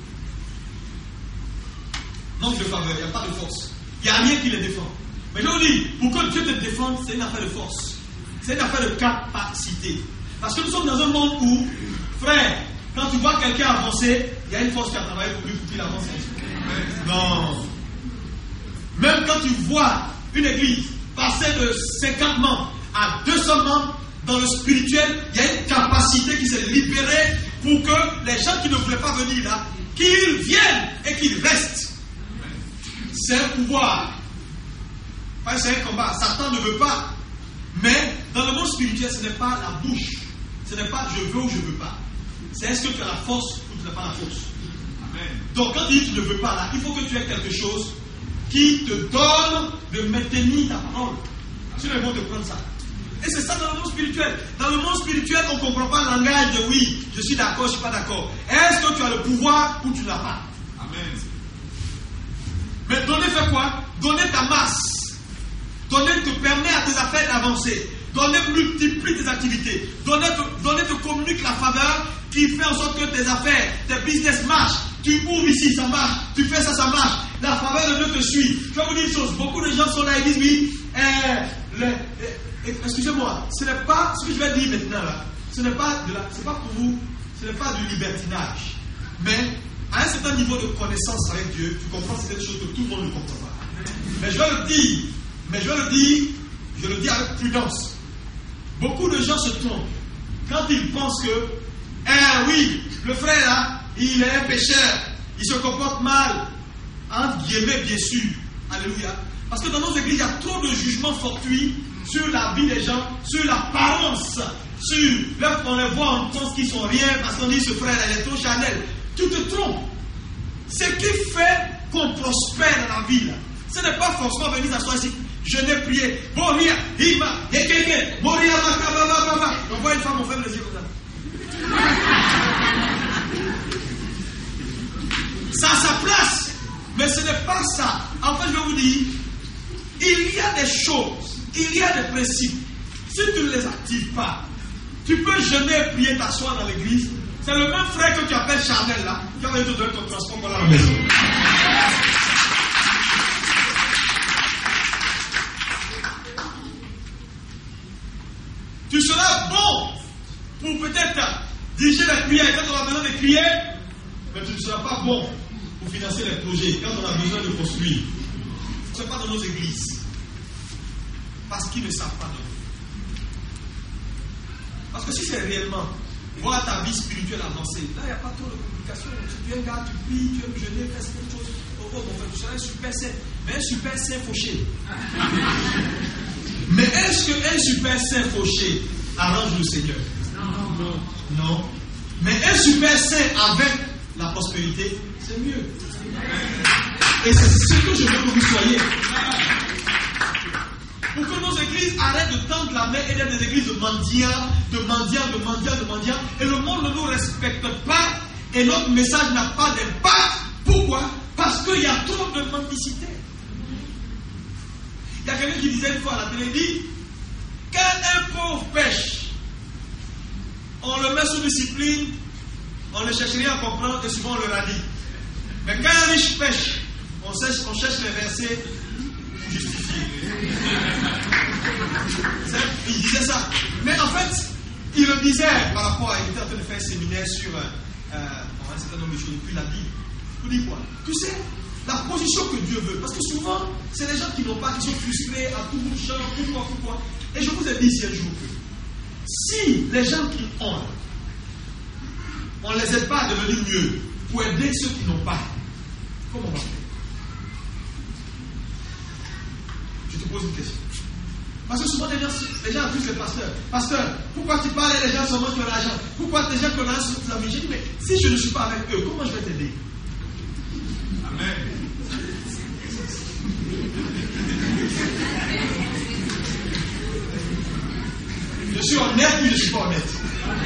Manque de faveur, il n'y a pas de force. Il n'y a rien qui les défend. Mais je vous dis, pour que Dieu te défende, c'est une affaire de force. C'est une affaire de capacité. Parce que nous sommes dans un monde où, frère, quand tu vois quelqu'un avancer, il y a une force qui a travaillé pour lui pour qu'il avance. Non. Même quand tu vois une église passer de cinquante membres à deux cents membres, dans le spirituel, il y a une capacité qui s'est libérée pour que les gens qui ne voulaient pas venir là, qu'ils viennent et qu'ils restent. C'est un pouvoir. Enfin, c'est un combat. Satan ne veut pas. Mais dans le monde spirituel, ce n'est pas la bouche. Ce n'est pas je veux ou je ne veux pas. C'est est-ce que tu as la force ou tu n'as pas la force. Amen. Donc quand tu dis tu ne veux pas là, il faut que tu aies quelque chose qui te donne de maintenir ta parole. Sinon ils vont te prendre ça. Et c'est ça dans le monde spirituel. Dans le monde spirituel, on ne comprend pas le langage de oui, je suis d'accord, je ne suis pas d'accord. Est-ce que tu as le pouvoir ou tu ne l'as pas? Amen. Mais donner fait quoi? Donner ta masse. Donner te permet à tes affaires d'avancer. Donner multiplie tes activités. Donner te, donner te communique la faveur qui fait en sorte que tes affaires, tes business marchent. Tu ouvres ici, ça marche. Tu fais ça, ça marche. La faveur de Dieu te suit. Je vais vous dire une chose. Beaucoup de gens sont là et disent oui, euh, le, euh, excusez-moi, ce n'est pas ce que je vais dire maintenant là. Ce n'est pas de la, c'est pas pour vous, ce n'est pas du libertinage. Mais à un certain niveau de connaissance avec Dieu, tu comprends certaines choses que tout le monde ne comprend pas. Mais je vais le dire, mais je vais le dire, je le dis avec prudence. Beaucoup de gens se trompent quand ils pensent que Eh oui, le frère là, il est un pécheur. Il se comporte mal. Entre guillemets, bien sûr. Alléluia. Parce que dans nos églises, il y a trop de jugements fortuits sur la vie des gens, sur l'apparence, sur lorsqu'on les voit, on pense qu'ils sont rien parce qu'on dit ce frère il est trop charnel. Tu te trompes. Ce qui fait qu'on prospère dans la vie, là, ce n'est pas forcément venir s'asseoir ici. Je n'ai prié. Boria, Ima, Yekeke, Boria, Makababa. On voit une femme, on fait les yeux comme ça. Ça a sa place. Mais ce n'est pas ça. En fait, je vais vous dire, il y a des choses, il y a des principes. Si tu ne les actives pas, tu peux jeûner, prier, t'asseoir dans l'église. C'est le même frère que tu appelles charnel là, qui va te donner ton transport pour la maison. Tu seras bon pour peut-être diriger les prières quand on a besoin de crier, mais tu ne seras pas bon pour financer les projets quand on a besoin de construire. Ce n'est pas dans nos églises. Parce qu'ils ne savent pas donner. Parce que si c'est réellement voir ta vie spirituelle avancer, là il n'y a pas trop de complications. Tu es un gars, tu pries, tu aimes jeûner, fais quelque chose. Oh, oh, bon, tu seras un super saint. Mais un super saint fauché. Mais est-ce qu'un super saint fauché arrange le Seigneur? Non. Non. Mais un super saint avec la prospérité, c'est mieux. Et c'est ce que je veux que vous soyez. Pour que nos églises arrêtent de tendre la main et d'être des églises de mendiants, de mendiants, de mendiants, de mendiants. Et le monde ne nous respecte pas. Et notre message n'a pas d'impact. Pourquoi? Parce qu'il y a trop de mendicité. Il y a quelqu'un qui disait une fois à la télé, dit, quand un pauvre pêche, on le met sous discipline, on ne cherche rien à comprendre et souvent on le radie. Mais quand un riche pêche, on cherche, on cherche les versets pour justifier. Il disait ça. Mais en fait, il le disait par rapport à, il était en train de faire un séminaire sur euh, un certain nombre de choses depuis la Bible. Vous dites quoi? Tu sais, la position que Dieu veut. Parce que souvent, c'est les gens qui n'ont pas, qui sont frustrés à tout bout de champ, pourquoi, pourquoi. Et je vous ai dit ici un jour que si les gens qui ont, on ne les aide pas à devenir mieux pour aider ceux qui n'ont pas, comment on va faire? Je te pose une question. Parce que souvent les gens, les gens accusent les pasteurs. Pasteur, pourquoi tu parles et les gens seulement qui ont l'argent? Pourquoi les gens qui ont l'argent sont la vie? J'ai dit, mais si je ne suis pas avec eux, comment je vais t'aider? Amen. Je suis honnête ou je ne suis pas honnête?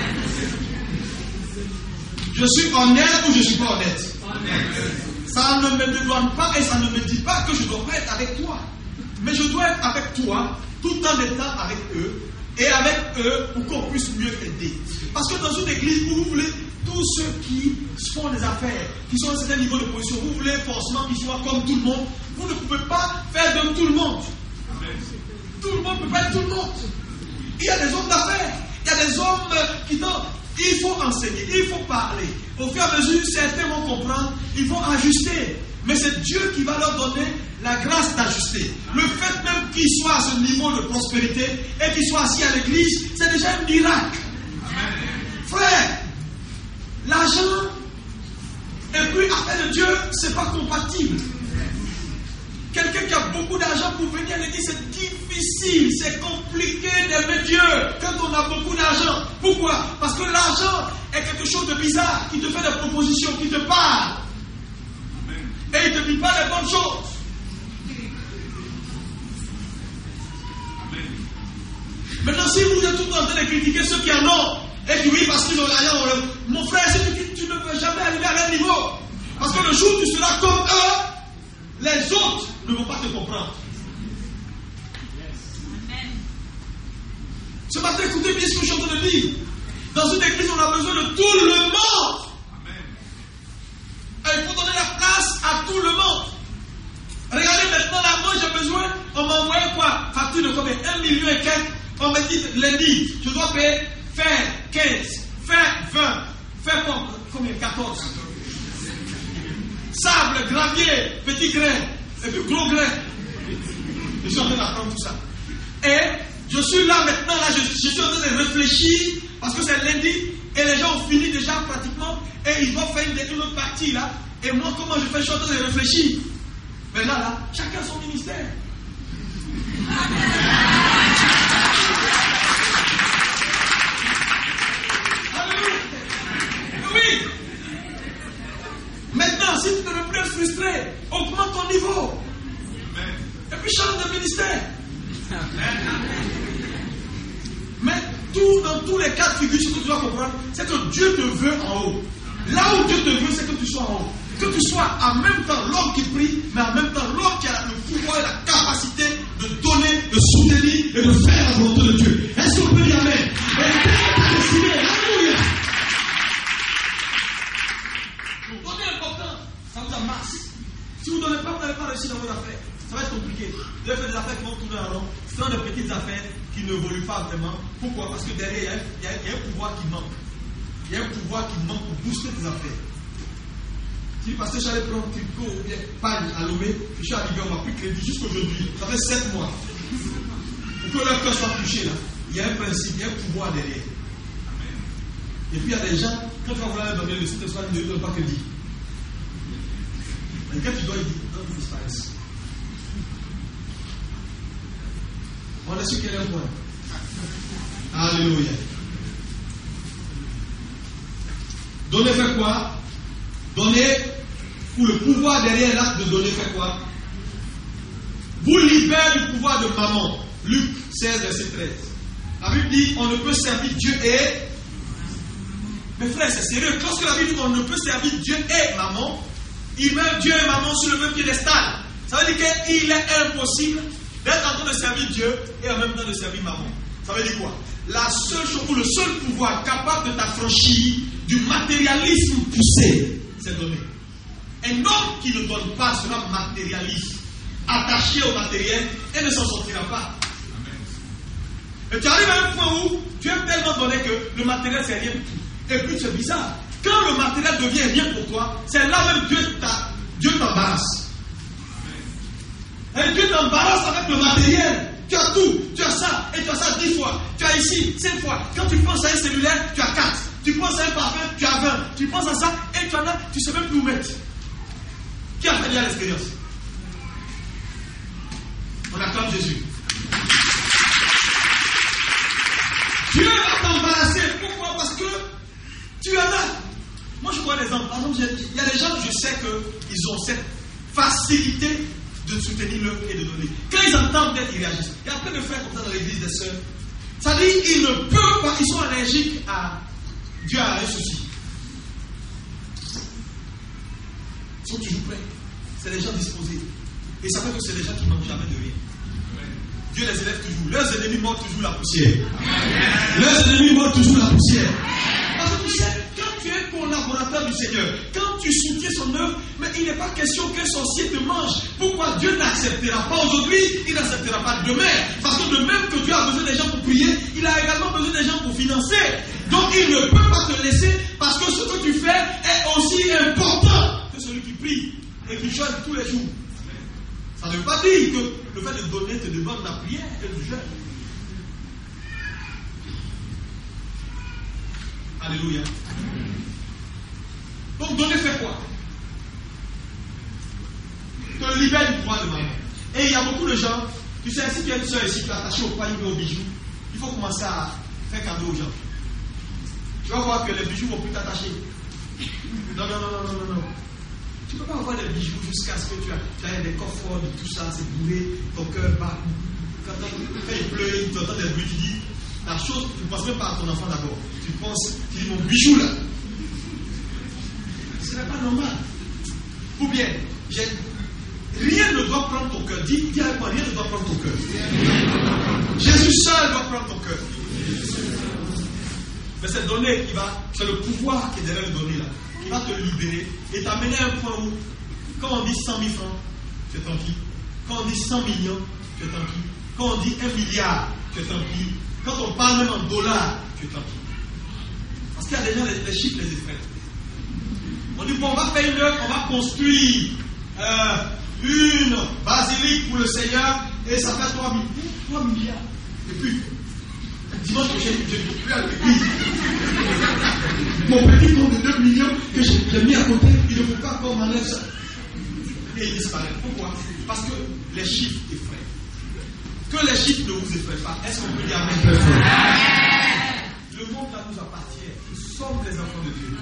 Je suis honnête ou je ne suis pas honnête? Ça ne me demande pas et ça ne me dit pas que je dois pas être avec toi. Mais je dois être avec toi tout en étant avec eux et avec eux pour qu'on puisse mieux t'aider. Parce que dans une église où vous voulez tous ceux qui font des affaires, qui sont à un certain niveau de position, vous voulez forcément qu'ils soient comme tout le monde, vous ne pouvez pas faire comme tout le monde. Tout le monde ne peut pas être tout le monde. Il y a des hommes d'affaires, il y a des hommes qui donnent. Il faut enseigner, il faut parler. Au fur et à mesure, certains vont comprendre, ils vont ajuster. Mais c'est Dieu qui va leur donner la grâce d'ajuster. Le fait même qu'ils soient à ce niveau de prospérité et qu'ils soient assis à l'église, c'est déjà un miracle. Amen. Frère, l'argent et puis affaire de Dieu, c'est pas compatible. Quelqu'un qui a beaucoup d'argent pour venir à l'église, c'est difficile, c'est compliqué d'aimer Dieu quand on a beaucoup d'argent. Pourquoi? Parce que l'argent est quelque chose de bizarre qui te fait des propositions, qui te parle. Et il ne te dit pas les bonnes choses. Maintenant, si vous êtes tout en train de critiquer ceux qui en ont, et qui oui, parce qu'ils ont l'argent, mon frère, si tu, tu ne peux jamais arriver à leur niveau. Parce que le jour où tu seras comme eux, les autres ne vont pas te comprendre. Ce matin, écoutez bien ce que je suis en train de dire. Dans une église, on a besoin de tout le monde. Et il faut donner la place à tout le monde. Regardez maintenant, là, moi j'ai besoin, on m'a envoyé quoi? Facture de combien? Un million et quelques. On m'a dit lundi, je dois payer faire quinze, faire vingt, faire combien? quatorze. Sable, gravier, petit grain, et puis gros grain. Je suis en train d'apprendre tout ça. Et je suis là maintenant, là, je, je suis en train de réfléchir, parce que c'est lundi, et les gens ont fini déjà pratiquement et ils doivent faire une, une autre partie là. Et moi, comment je fais? Je suis en train de réfléchir. Mais là, là, chacun son ministère. Oui. Maintenant, si tu te retrouves frustré, augmente ton niveau. Et puis change de ministère. Mais tout, dans tous les cas de figure, ce que tu dois comprendre, c'est que Dieu te veut en haut. Là où Dieu te veut, c'est que tu sois en haut. Que tu sois en même temps l'homme qui prie, mais en même temps l'homme qui a le pouvoir et la capacité de donner, de soutenir et de faire la volonté de Dieu. Est-ce qu'on peut dire amen? Et la terre est destinée. Alléluia. Donc, donnez l'importance, ça vous amasse. Si vous ne donnez pas, vous n'allez pas réussir dans vos affaires. Ça va être compliqué. Vous allez faire des affaires qui vont tourner en rond. Ce sont des petites affaires qui n'évoluent pas vraiment. Pourquoi? Parce que derrière, il y, a, il y a un pouvoir qui manque. Il y a un pouvoir qui manque pour booster tes affaires. Si parce que j'allais prendre Tricot ou bien Pagne à Lomé, je suis arrivé, on m'a pris crédit jusqu'aujourd'hui. Ça fait sept mois. Pour que leur cœur soit touché là, il y a un principe, il y a un pouvoir derrière. Et puis il y a des gens, quand tu vas vouloir leur donner le site de soin, ils ne donnent pas crédit. Mais quand tu dois, ils disent, non, ils disparaissent. On est sûr qu'il y a un point. Alléluia. Donner fait quoi? Donner, ou le pouvoir derrière l'acte de donner fait quoi? Vous libère du pouvoir de maman. Luc seize, verset treize. La Bible dit, on ne peut servir Dieu et... Mes frères, c'est sérieux. Lorsque la Bible dit qu'on ne peut servir Dieu et maman, il met Dieu et maman sur le même piédestal. Ça veut dire qu'il est impossible d'être en train de servir Dieu et en même temps de servir maman. Ça veut dire quoi? La seule chose, ou le seul pouvoir capable de t'affranchir du matérialisme poussé, c'est donner. Un homme qui ne donne pas sera matérialiste, attaché au matériel et ne s'en sortira pas. Amen. Et tu arrives à un point où tu aimes tellement donner que le matériel c'est rien du tout. Et puis c'est bizarre. Quand le matériel devient rien pour toi, c'est là même Dieu, Dieu t'embarrasse. Et Dieu t'embarrasse avec le matériel. Tu as tout, tu as ça, et tu as ça dix fois. Tu as ici, cinq fois. Quand tu penses à un cellulaire, tu as quatre. Tu penses à un parfum, tu as vingt. Tu penses à ça, et tu en as, tu ne sais même plus où mettre. Qui a fait bien l'expérience? On acclame Jésus. Dieu va t'embarrasser. Pourquoi? Parce que tu en as. Moi, je vois des gens. Par exemple, il y a des gens, je sais qu'ils ont cette facilité de soutenir l'œuvre et de donner. Quand ils entendent peut-être, ils réagissent. Il y a plein de frères comme ça dans l'église des sœurs. Ça dit, ils ne peuvent pas, ils sont allergiques à Dieu a un souci. Ils sont toujours prêts. C'est des gens disposés. Et ça fait que c'est des gens qui ne manquent jamais de rien. Dieu les élève toujours. Leurs ennemis mordent toujours la poussière. Leurs ennemis mordent toujours la poussière. Parce que tu sais, quand tu es collaborateur du Seigneur, quand tu soutiens son œuvre, mais il n'est pas question qu'un sorcier te mange. Pourquoi Dieu n'acceptera pas aujourd'hui, il n'acceptera pas demain? Parce que de même que Dieu a besoin des gens pour prier, il a également besoin des gens pour financer. Donc il ne peut pas te laisser parce que ce que tu fais est aussi important que celui qui prie et qui jeûne tous les jours. Ça ne veut pas dire que le fait de donner te demande la prière et le jeûne. Alléluia. Donc donner fait quoi? Te libère du pouvoir de maman. Et il y a beaucoup de gens, tu sais, si tu as une soeur ici qui est attachée au pain ou au bijou, il faut commencer à faire cadeau aux gens. Tu vas voir que les bijoux vont plus t'attacher. Non, non, non, non, non, non. Tu ne peux pas avoir des bijoux jusqu'à ce que tu aies des coffres forts, tout ça, c'est bourré, ton cœur bat. Quand, quand il pleut, tu entends des bruits, tu dis, la chose, tu ne penses même pas à ton enfant d'abord. Tu penses, tu dis, mon bijou là. Ce n'est pas normal. Ou bien, rien ne doit prendre ton cœur. Dis, dis avec moi, rien ne doit prendre ton cœur. Jésus seul doit prendre ton cœur. Mais c'est donner qui va, c'est le pouvoir qui est derrière le donner là, qui va te libérer et t'amener à un point où, quand on dit cent mille francs, tu es tranquille. Quand on dit cent millions, tu es tranquille. Quand on dit un milliard, tu es tranquille. Quand on parle même en dollars, tu es tranquille. Parce qu'il y a déjà les, les chiffres, les effets. On dit, bon, on va faire une œuvre, on va construire euh, une basilique pour le Seigneur et ça fait trois milliards. Et puis, dimanche prochain, je ne peux plus à l'église. Mon petit don de deux millions que j'ai mis à côté, il ne faut pas qu'on m'enlève ça. Et il disparaît. Pourquoi? Parce que les chiffres effraient. Que les chiffres ne vous effraient pas. Est-ce qu'on peut dire amen? Le monde là nous appartient. Nous sommes les enfants de Dieu.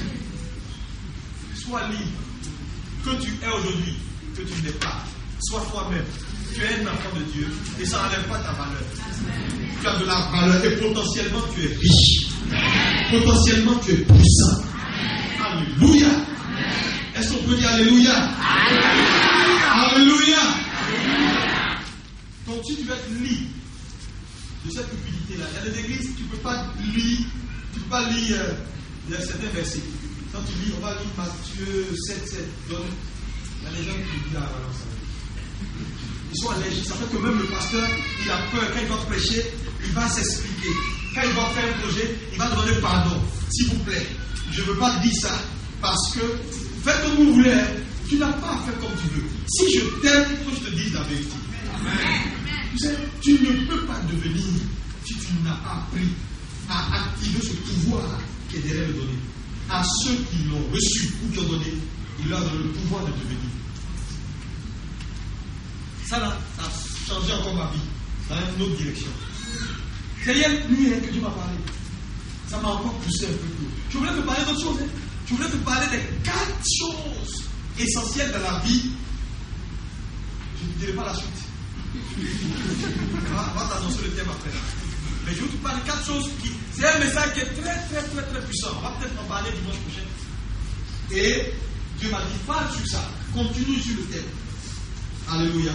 Sois libre. Que tu es aujourd'hui, que tu n'es pas. Sois toi-même. Tu es un enfant de Dieu et ça n'enlève pas ta valeur. Tu as de la valeur et potentiellement tu es riche. Potentiellement tu es puissant. Alléluia. Est-ce qu'on peut dire Alléluia? Alléluia. Donc si tu veux être libre de cette cupidité-là, il y a des églises, tu ne peux pas lire, tu peux pas lire euh, certains versets. Quand tu lis, on va lire Matthieu sept, sept. Donc, il y a des gens qui disent, ah, voilà, ça va. Ils sont allergiques. Ça fait que même le pasteur, il a peur. Quand il va prêcher, il va s'expliquer. Quand il va faire un projet, il va demander pardon. S'il vous plaît, je ne veux pas dire ça parce que faites comme vous voulez. Hein. Tu n'as pas à faire comme tu veux. Si je t'aime, il faut que je te dise la vérité. Tu sais, tu ne peux pas devenir si tu n'as pas appris à activer ce pouvoir qui est derrière le donné. À ceux qui l'ont reçu ou qui l'ont donné, il leur donne le pouvoir de devenir. Ça là, ça a changé encore ma vie dans une autre direction. C'est hier nuit que Dieu m'a parlé. Ça m'a encore poussé un peu plus. Je voulais te parler d'autre chose. Hein. Je voulais te parler des quatre choses essentielles dans la vie. Je ne dirai pas la suite. On va, va t'annoncer le thème après. Mais je vais te parler de quatre choses qui. C'est un message qui est très très très très puissant. On va peut-être en parler dimanche prochain. Et Dieu m'a dit, parle sur ça. Continue sur le thème. Alléluia.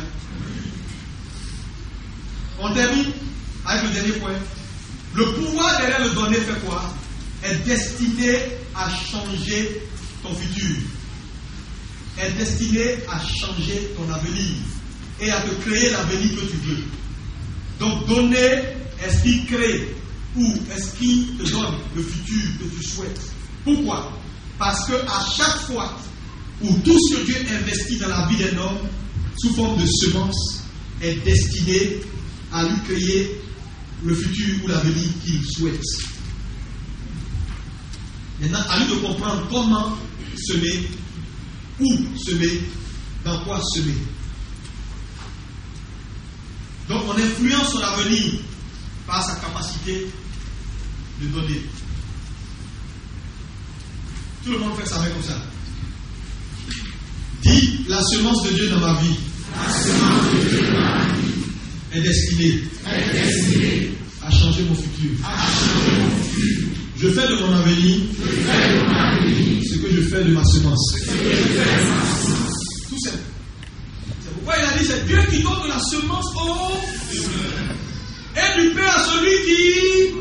On termine avec le dernier point. Le pouvoir derrière le donné fait quoi? Est destiné à changer ton futur. Est destiné à changer ton avenir. Et à te créer l'avenir que tu veux. Donc donner est ce qui crée ou est ce qui te donne le futur que tu souhaites. Pourquoi? Parce que à chaque fois où tout ce que Dieu investit dans la vie d'un homme sous forme de semence est destiné à lui créer le futur ou l'avenir qu'il souhaite. Maintenant, à lui de comprendre comment semer, où semer, dans quoi semer. Donc on influence son avenir par sa capacité de donner. Tout le monde fait ça avec comme ça. Dis, la semence de Dieu dans ma vie, la semence de Dieu dans ma vie est destinée, est destinée à changer mon futur. À changer mon futur. Je fais de mon avenir, je fais de mon avenir ce que je fais de ma semence. Ce que je fais de ma semence. Tout simple. C'est pourquoi il a dit, c'est Dieu qui donne de la semence au et du pain à celui qui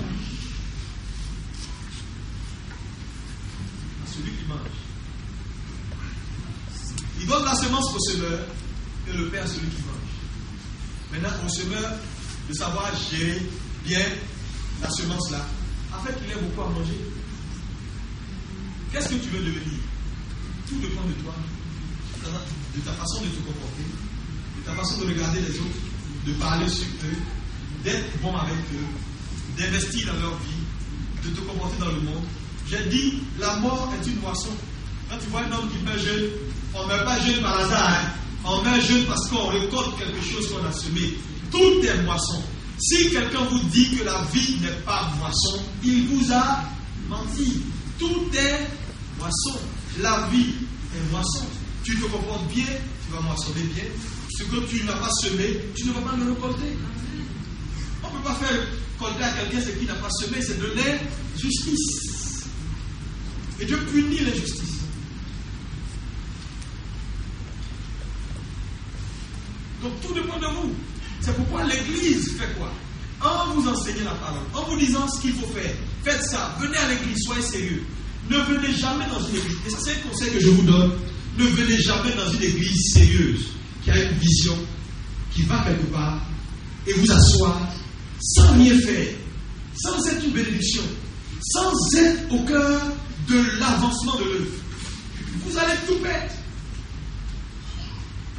à celui qui mange. Il donne la semence au semeur et le pain à celui qui mange. Maintenant, au semeur de savoir gérer bien la semence là, afin qu'il ait beaucoup à manger. Qu'est-ce que tu veux devenir? Tout dépend de toi, de ta façon de te comporter, de ta façon de regarder les autres, de parler sur eux, d'être bon avec eux, d'investir dans leur vie, de te comporter dans le monde. J'ai dit, la mort est une moisson. Quand tu vois un homme qui meurt jeune, on ne meurt pas jeune par hasard. Hein? On meurt jeune parce qu'on récolte quelque chose qu'on a semé. Tout est moisson. Si quelqu'un vous dit que la vie n'est pas moisson, il vous a menti. Tout est moisson. La vie est moisson. Tu te comportes bien, tu vas moissonner bien. Ce que tu n'as pas semé, tu ne vas pas le récolter. On ne peut pas faire récolter à quelqu'un ce qu'il n'a pas semé, c'est de l'injustice. Et Dieu punit l'injustice. Donc tout dépend de vous. C'est pourquoi l'Église fait quoi? En vous enseignant la parole, en vous disant ce qu'il faut faire, faites ça, venez à l'Église, soyez sérieux. Ne venez jamais dans une église, et ça c'est un conseil que je vous donne, ne venez jamais dans une église sérieuse, qui a une vision, qui va quelque part, et vous asseoir, sans rien faire, sans être une bénédiction, sans être au cœur de l'avancement de l'œuvre. Vous allez tout perdre.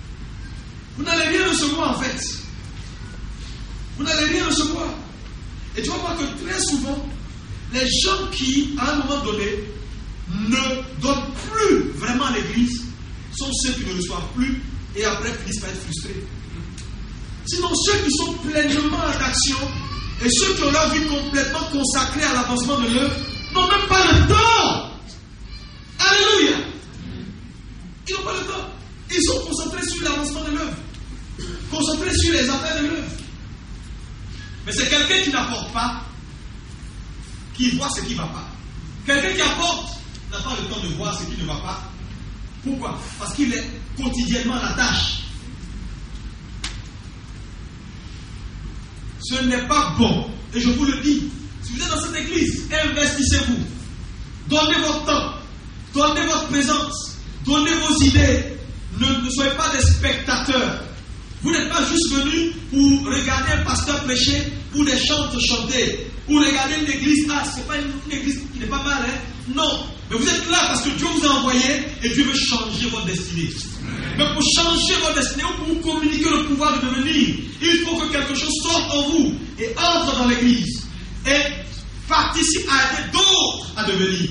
Vous n'allez rien recevoir en fait. Vous n'allez rien recevoir. Et tu vas voir que très souvent, les gens qui, à un moment donné, ne donnent plus vraiment à l'église sont ceux qui ne reçoivent plus et après finissent par être frustrés. Sinon, ceux qui sont pleinement en action et ceux qui ont leur vie complètement consacrée à l'avancement de l'œuvre n'ont même pas le temps. Alléluia. Ils n'ont pas le temps. Ils sont concentrés sur l'avancement de l'œuvre, concentrés sur les affaires de l'œuvre. Mais c'est quelqu'un qui n'apporte pas, qui voit ce qui ne va pas. Quelqu'un qui apporte n'a pas le temps de voir ce qui ne va pas. Pourquoi? Parce qu'il est quotidiennement à la tâche. Ce n'est pas bon. Et je vous le dis, si vous êtes dans cette église, investissez-vous. Donnez votre temps. Donnez votre présence. Donnez vos idées. Ne, ne soyez pas des spectateurs. Vous n'êtes pas juste venus pour regarder un pasteur prêcher ou des chantes chanter. Ou regarder une église. Ah, c'est pas une, une église qui n'est pas mal, hein? Non. Mais vous êtes là parce que Dieu vous a envoyé et Dieu veut changer votre destinée. Mais pour changer votre destinée ou pour vous communiquer le pouvoir de devenir, il faut que quelque chose sorte en vous et entre dans l'église et participe à aider d'autres à devenir.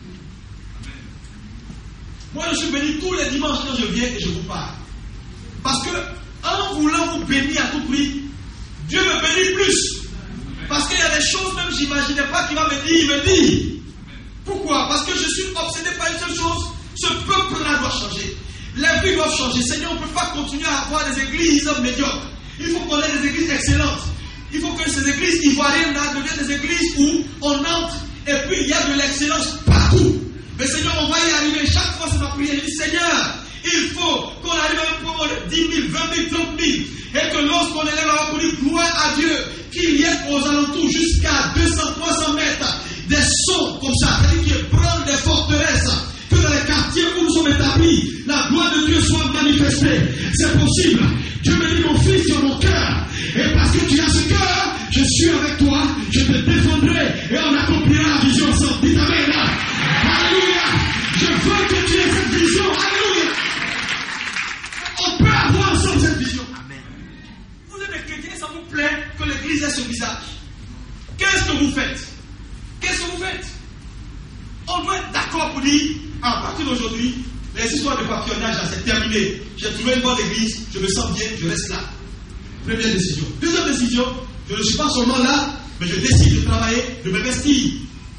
Moi, je suis béni tous les dimanches quand je viens et je vous parle. Parce que en voulant vous bénir à tout prix, Dieu me bénit plus. Parce qu'il y a des choses même que je n'imaginais pas qu'il va me dire, il me dit. Pourquoi? Parce que je suis obsédé par une seule chose. Ce peuple-là doit changer. Les vies doivent changer. Seigneur, on ne peut pas continuer à avoir des églises médiocres. Il faut qu'on ait des églises excellentes. Il faut que ces églises ivoiriennes deviennent des églises où on entre et puis il y a de l'excellence partout. Mais Seigneur, on va y arriver. Chaque fois, c'est ma prière. Je dis, Seigneur, il faut qu'on arrive à un point de dix mille, vingt mille, trente mille. Et que lorsqu'on est là, on va dire gloire à Dieu, qu'il y ait aux alentours jusqu'à deux cents, trois cents mètres des sons comme ça, c'est-à-dire qui ébranlent des forteresses, que dans les quartiers où nous sommes établis, la gloire de Dieu soit manifestée. C'est possible. Dieu me dit, mon fils, tu as mon cœur. Et parce que tu as ce cœur, je suis avec toi, je te défendrai et on accomplira la vision ensemble. Dites amen. Alléluia. Je veux que tu aies cette vision. Alléluia. On peut avoir ensemble cette vision. Amen. Vous êtes des chrétiens, ça vous plaît que l'église ait ce visage. Qu'est-ce que vous faites? Qu'est-ce que vous faites? On doit être d'accord pour dire, à partir d'aujourd'hui, les histoires de papillonnage, c'est terminé. J'ai trouvé une bonne église, je me sens bien, je reste là. Première décision. Deuxième décision, je ne suis pas seulement là, mais je décide de travailler, de m'investir.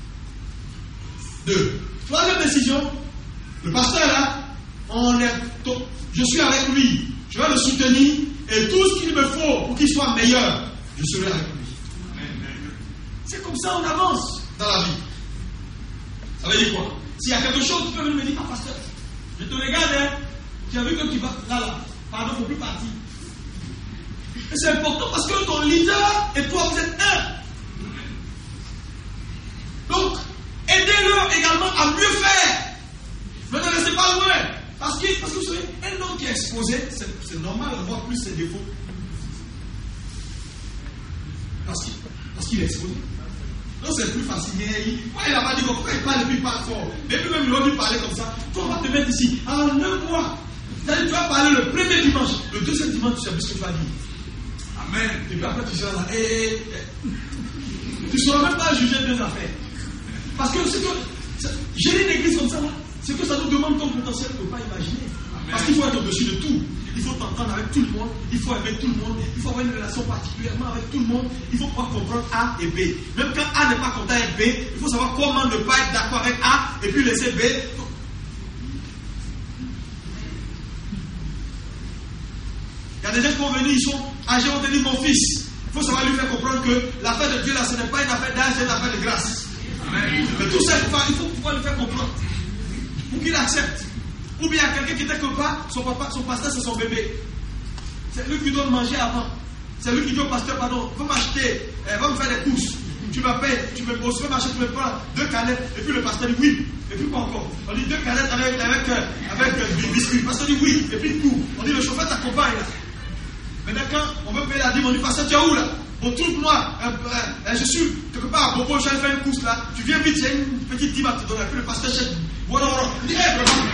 Deux. Troisième décision, le pasteur là, on est, je suis avec lui, je vais le soutenir, et tout ce qu'il me faut pour qu'il soit meilleur, je serai avec lui. C'est comme ça on avance dans la vie. Ça veut dire quoi? S'il y a quelque chose, tu peux venir me dire, ah pasteur, je te regarde, hein, tu as vu que tu vas là, là, pardon, il ne faut plus partir. Et c'est important parce que ton leader et toi, vous êtes un. Donc, aidez-le également à mieux faire. Ne te laissez pas loin. Parce que, parce que vous savez, un homme qui est exposé, c'est, c'est normal de voir plus ses défauts. Parce qu'il, parce qu'il est exposé. Non, c'est plus facile. Il, il n'a pas dit pourquoi il parle et puis il parle fort. Mais puis même, il va lui parler comme ça. Toi, on va te mettre ici. En un mois, tu vas parler le premier dimanche. Le deuxième dimanche, tu sais plus ce que tu vas dire. Amen. Et puis après, tu seras là. Et, et, et. Tu ne sauras même pas juger deux affaires. Parce que c'est que gérer une église comme ça, là, c'est que ça nous demande comme potentiel qu'on ne peut pas imaginer. Amen. Parce qu'il faut être au-dessus de tout. Il faut t'entendre avec tout le monde, il faut aimer tout le monde, il faut avoir une relation particulièrement avec tout le monde, il faut pouvoir comprendre A et B. Même quand A n'est pas content avec B, il faut savoir comment ne pas être d'accord avec A et puis laisser B. Il y a des gens qui vont venir, ils sont âgés, on te dit mon fils. Il faut savoir lui faire comprendre que l'affaire de Dieu là, ce n'est pas une affaire d'âge, c'est une affaire de grâce. Amen. Mais tout ça, il faut pouvoir lui faire comprendre pour qu'il accepte. Ou bien quelqu'un qui était quelque part, son papa, son pasteur, c'est son bébé. C'est lui qui doit manger avant. C'est lui qui dit au pasteur, pardon, va m'acheter, eh, va me faire des courses. Tu m'appelles, tu me poses, tu vas m'acheter, tu me prends deux canettes. Et puis le pasteur dit oui. Et puis pas encore. On dit deux canettes avec, avec, avec, avec du biscuit. Le pasteur dit oui. Et puis tout. On dit le chauffeur t'accompagne là. Maintenant quand on veut payer la dîme, on dit pasteur, tu es où là? Bon, trouve-moi, euh, euh, je suis quelque part à Bobo, je vais faire une course là. Tu viens vite, j'ai une petite dîme à te donner. Et puis le pasteur chèque. Voilà, voilà. Il dit, hé, vraiment.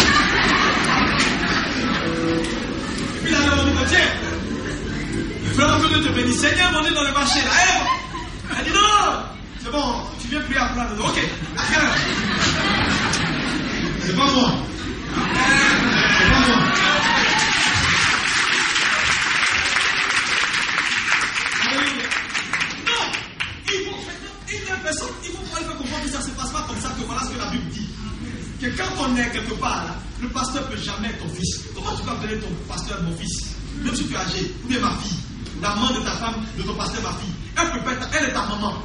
Et puis là, on dit, tiens, vraiment que Dieu te bénisse. Seigneur, on est dans le marché là. Hé, Elle dit non, non, c'est bon, tu viens prier après. Ok, viens. C'est pas moi. C'est pas moi. Non, il faut, il y a personne, il faut pouvoir faire comprendre que ça ne se passe pas comme ça, que voilà ce que la Bible dit. Que quand on est quelque part, là, le pasteur ne peut jamais être ton fils. Comment tu peux appeler ton pasteur mon fils? Même si tu es âgé, ou bien ma fille, la maman de ta femme, de ton pasteur, ma fille. Elle peut pas être, elle est ta maman.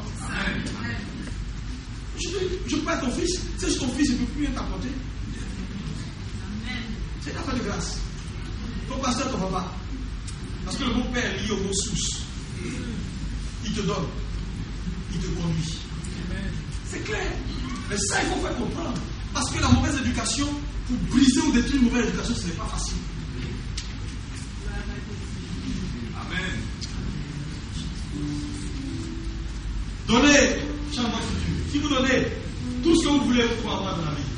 Je, je peux pas être ton fils. Si ton fils, il ne peut plus rien t'apporter. C'est une affaire de grâce. Ton pasteur, ton papa. Parce que le mot père est lié au mot source. Il te donne. Il te conduit. C'est clair. Mais ça, il faut faire comprendre. Parce que la mauvaise éducation, pour briser ou détruire une mauvaise éducation, ce n'est pas facile. Amen. Donnez, changement futur. Si vous donnez tout ce que vous voulez, vous pouvez avoir dans la vie.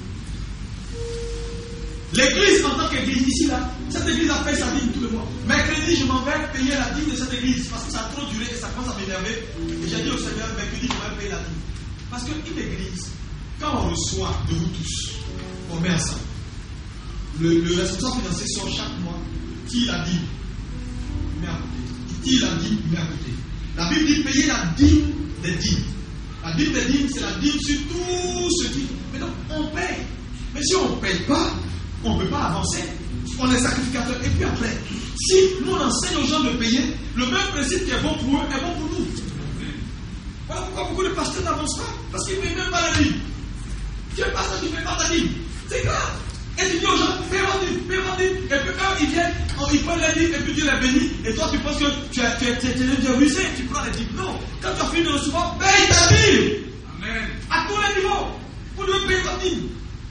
L'église, en tant qu'église, ici, là, cette église a payé sa dîme tous les mois. Mercredi, je m'en vais payer la dîme de cette église parce que ça a trop duré et ça commence à m'énerver. Et j'ai dit au Seigneur, mercredi, je vais payer la dîme. Parce qu'une église, quand on reçoit de vous tous, on met ensemble. Le, le responsable financier sort chaque mois, qui la dîme, il met à côté. Qui la dîme, il met à côté. La Bible dit payer la dîme des dîmes. La dîme des dîmes, c'est la dîme sur tout ce qui. Mais donc, on paye. Mais si on ne paye pas, on ne peut pas avancer. On est sacrificateur. Et puis après, si nous on enseigne aux gens de payer, le même principe qui est bon pour eux est bon pour nous. Voilà pourquoi beaucoup de pasteurs n'avancent pas. Parce qu'ils ne payent même pas la dîme. Tu es pasteur, tu ne payes pas ta dîme. C'est grave. Et tu dis aux gens, paye ma dîme, paye ma dîme. Et puis eux, ils viennent, ils prennent la dîme, et puis Dieu les bénit. Et toi, tu penses que tu es tu es, tu es, tu es, tu es rusé, tu prends la dîme. Non. Quand tu as fini de recevoir, paye ta dîme. Amen. À tous les niveaux. Vous devez payer ta dîme.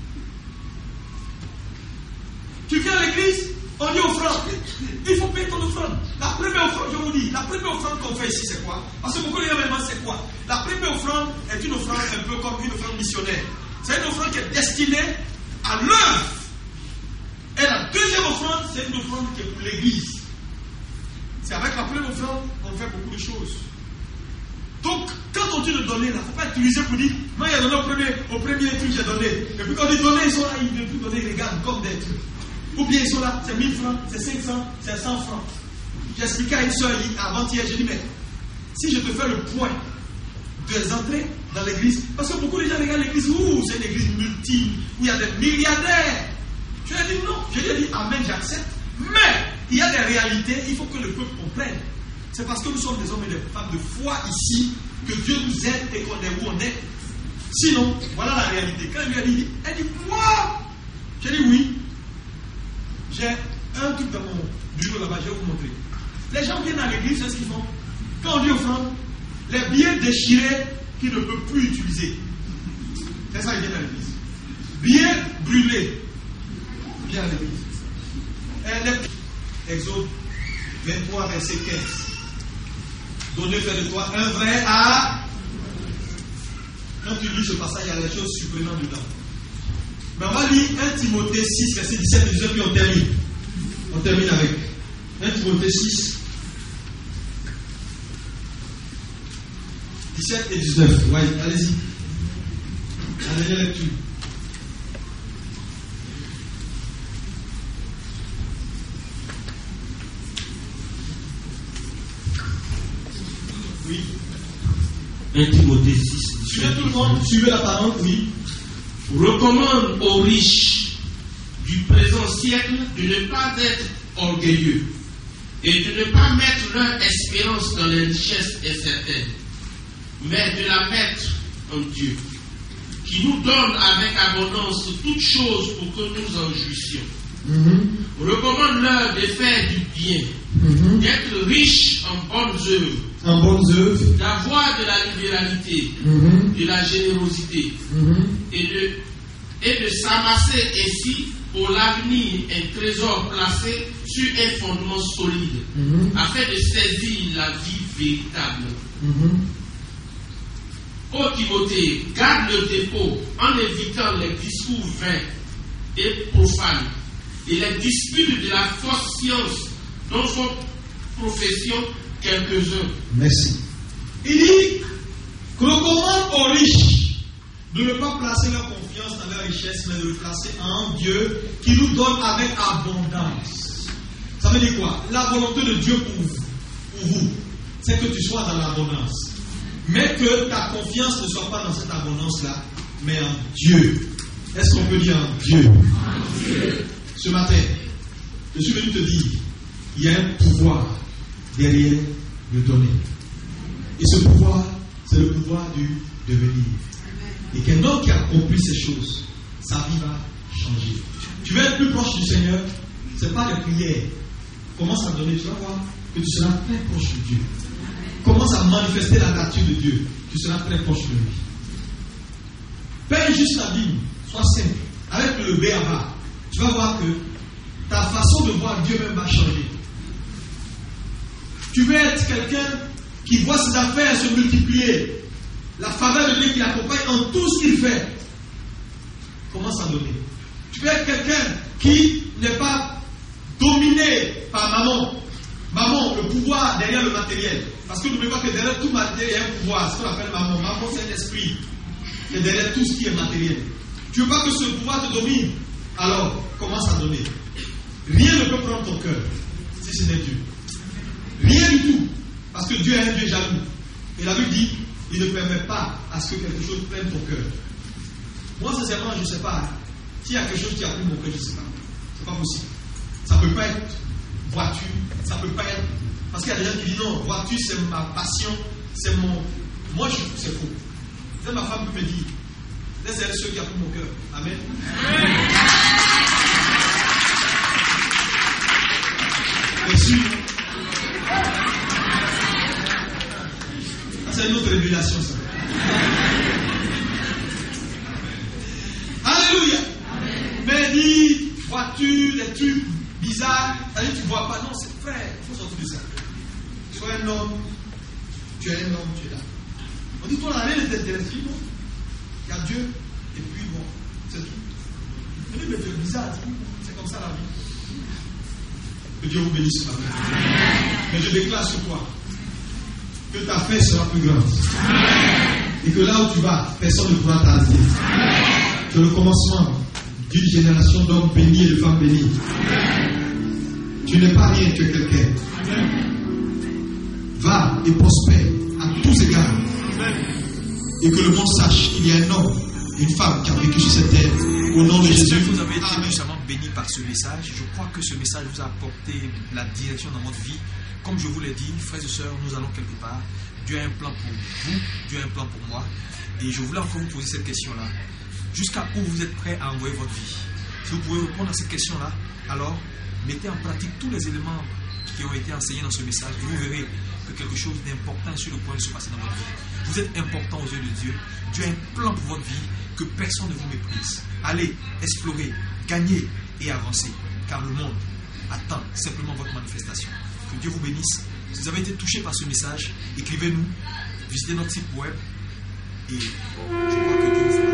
Tu viens à l'église, on dit offrande. Il faut payer ton offrande. La première offrande, je vous dis, la première offrande qu'on fait ici, c'est quoi? Parce que beaucoup de gens me demandent c'est quoi? La première offrande est une offrande un peu comme une offrande missionnaire. C'est une offrande qui est destinée à l'œuvre. Et la deuxième offrande, c'est une offrande qui est pour l'église. C'est avec la première offrande qu'on fait beaucoup de choses. Donc, quand on dit de donner, il ne faut pas utiliser pour dire, moi, il a donné au premier, au premier truc, j'ai donné. Et puis quand on dit donner, ils sont là, ils ne veulent plus donner, ils regardent comme des trucs. Ou bien ils sont là, c'est mille francs, c'est cinq cents, c'est cent francs. J'ai expliqué à une soeur avant-hier, j'ai dit, mais si je te fais le point des entrées dans l'église, parce que beaucoup de gens regardent l'église, ouh, c'est une église multi, où il y a des milliardaires. Je lui ai dit non, je lui ai dit, amen, j'accepte. Mais il y a des réalités, il faut que le peuple comprenne. C'est parce que nous sommes des hommes et des femmes de foi ici, que Dieu nous aide et qu'on est où on est. Sinon, voilà la réalité. Quand elle lui a dit, elle dit, quoi? J'ai dit oui. J'ai un truc dans mon bureau là-bas, je vais vous montrer. Les gens viennent à l'église, c'est ce qu'ils font. Quand on dit offrande, les billets déchirés qu'ils ne peuvent plus utiliser. C'est ça, ils viennent à l'église. Billets brûlés. Ils viennent à l'église. Les... Exode vingt-trois, verset quinze. Donnez fait de toi un vrai à. Quand tu lis ce passage, il y a des choses surprenantes dedans. Mais on va lire un Timothée six, verset dix-sept et dix-neuf, puis on termine. On termine avec un Timothée six, dix-sept et dix-neuf. Ouais, allez-y. Allez, la lecture. Oui. un Timothée six. Suivez tout le monde, suivez la parole, oui. Recommande aux riches du présent siècle de ne pas être orgueilleux et de ne pas mettre leur espérance dans les richesses incertaines, mais de la mettre en Dieu, qui nous donne avec abondance toutes choses pour que nous en jouissions. Mm-hmm. Recommande-leur de faire du bien, mm-hmm. d'être riches en bonnes œuvres, en bonnes œuvres, d'avoir de la libéralité, mm-hmm. de la générosité, mm-hmm. et de, et de s'amasser ainsi pour l'avenir un trésor placé sur un fondement solide, mm-hmm. afin de saisir la vie véritable. Mm-hmm. Ô Timothée, garde le dépôt en évitant les discours vains et profanes et les disputes de la fausse science dont font profession quelques-uns. Merci. Il dit que l'on commande aux riches de ne pas placer leur confiance dans leur richesse, mais de le placer en Dieu qui nous donne avec abondance. Ça veut dire quoi? La volonté de Dieu pour vous, pour vous, c'est que tu sois dans l'abondance. Mais que ta confiance ne soit pas dans cette abondance-là, mais en Dieu. Est-ce qu'on peut dire en Dieu? En Dieu. Ce matin, je suis venu te dire, il y a un pouvoir derrière le donner. Et ce pouvoir, c'est le pouvoir du devenir. Et qu'un homme qui accomplit ces choses, sa vie va changer. Tu veux être plus proche du Seigneur, ce n'est pas les prières. Commence à donner, tu vas voir que tu seras très proche de Dieu. Commence à manifester la nature de Dieu, tu seras très proche de lui. Paye juste la Bible, sois simple, avec le B à bas. Tu vas voir que ta façon de voir Dieu même va changer. Tu veux être quelqu'un qui voit ses affaires se multiplier, la faveur de Dieu qui l'accompagne en tout ce qu'il fait. Commence à donner. Tu veux être quelqu'un qui n'est pas dominé par maman. Maman, le pouvoir derrière le matériel. Parce que n'oubliez pas que derrière tout matériel, il y a un pouvoir. C'est ce qu'on appelle maman. Maman, c'est un esprit qui est derrière tout ce qui est matériel. Tu ne veux pas que ce pouvoir te domine. Alors, commence à donner. Rien ne peut prendre ton cœur si ce n'est Dieu. Rien du tout. Parce que Dieu est un Dieu jaloux. Et la Bible dit, il ne permet pas à ce que quelque chose prenne ton cœur. Moi, sincèrement, je ne sais pas. S'il y a quelque chose qui a pris mon cœur, je ne sais pas. Ce n'est pas possible. Ça ne peut pas être voiture. Ça ne peut pas être. Parce qu'il y a des gens qui disent non, voiture, c'est ma passion. C'est mon. Moi, je trouve que c'est faux. C'est ma femme qui me dit. C'est elle ceux qui a pris mon cœur. Amen. Merci. C'est une autre révélation, ça. Alléluia. Amen. Mais dit, voiture, des trucs bizarres, c'est-à-dire tu ne vois pas. Non, c'est vrai, il faut sortir de ça. Sois un homme, tu es un homme, tu es là. On dit, toi, la rien ne t'intéresse, non? Il y a Dieu, et puis bon, c'est tout. On dit, mais tu es bizarre, c'est comme ça la vie. Que Dieu vous bénisse. Amen. Mais je déclare sur toi que ta fête sera plus grande. Et que là où tu vas, personne ne pourra t'arrêter. C'est le commencement d'une génération d'hommes bénis et de femmes bénies. Tu n'es pas rien, tu es quelqu'un. Va et prospère à tous égards. Et que le monde sache qu'il y a un homme et une femme qui a vécu sur cette terre. Au nom de Jésus. Vous avez été puissamment béni par ce message. Je crois que ce message vous a apporté la direction dans votre vie. Comme je vous l'ai dit, frères et sœurs, nous allons quelque part. Dieu a un plan pour vous, Dieu a un plan pour moi. Et je voulais encore vous poser cette question-là. Jusqu'à où vous êtes prêts à envoyer votre vie? Si vous pouvez répondre à cette question-là, alors mettez en pratique tous les éléments qui ont été enseignés dans ce message. Et vous verrez que quelque chose d'important est sur le point de se passer dans votre vie. Vous êtes important aux yeux de Dieu. Dieu a un plan pour votre vie que personne ne vous méprise. Allez, explorez, gagnez et avancez. Car le monde attend simplement votre manifestation. Que Dieu vous bénisse. Si vous avez été touché par ce message, écrivez-nous, visitez notre site web et je crois que Dieu vous fera.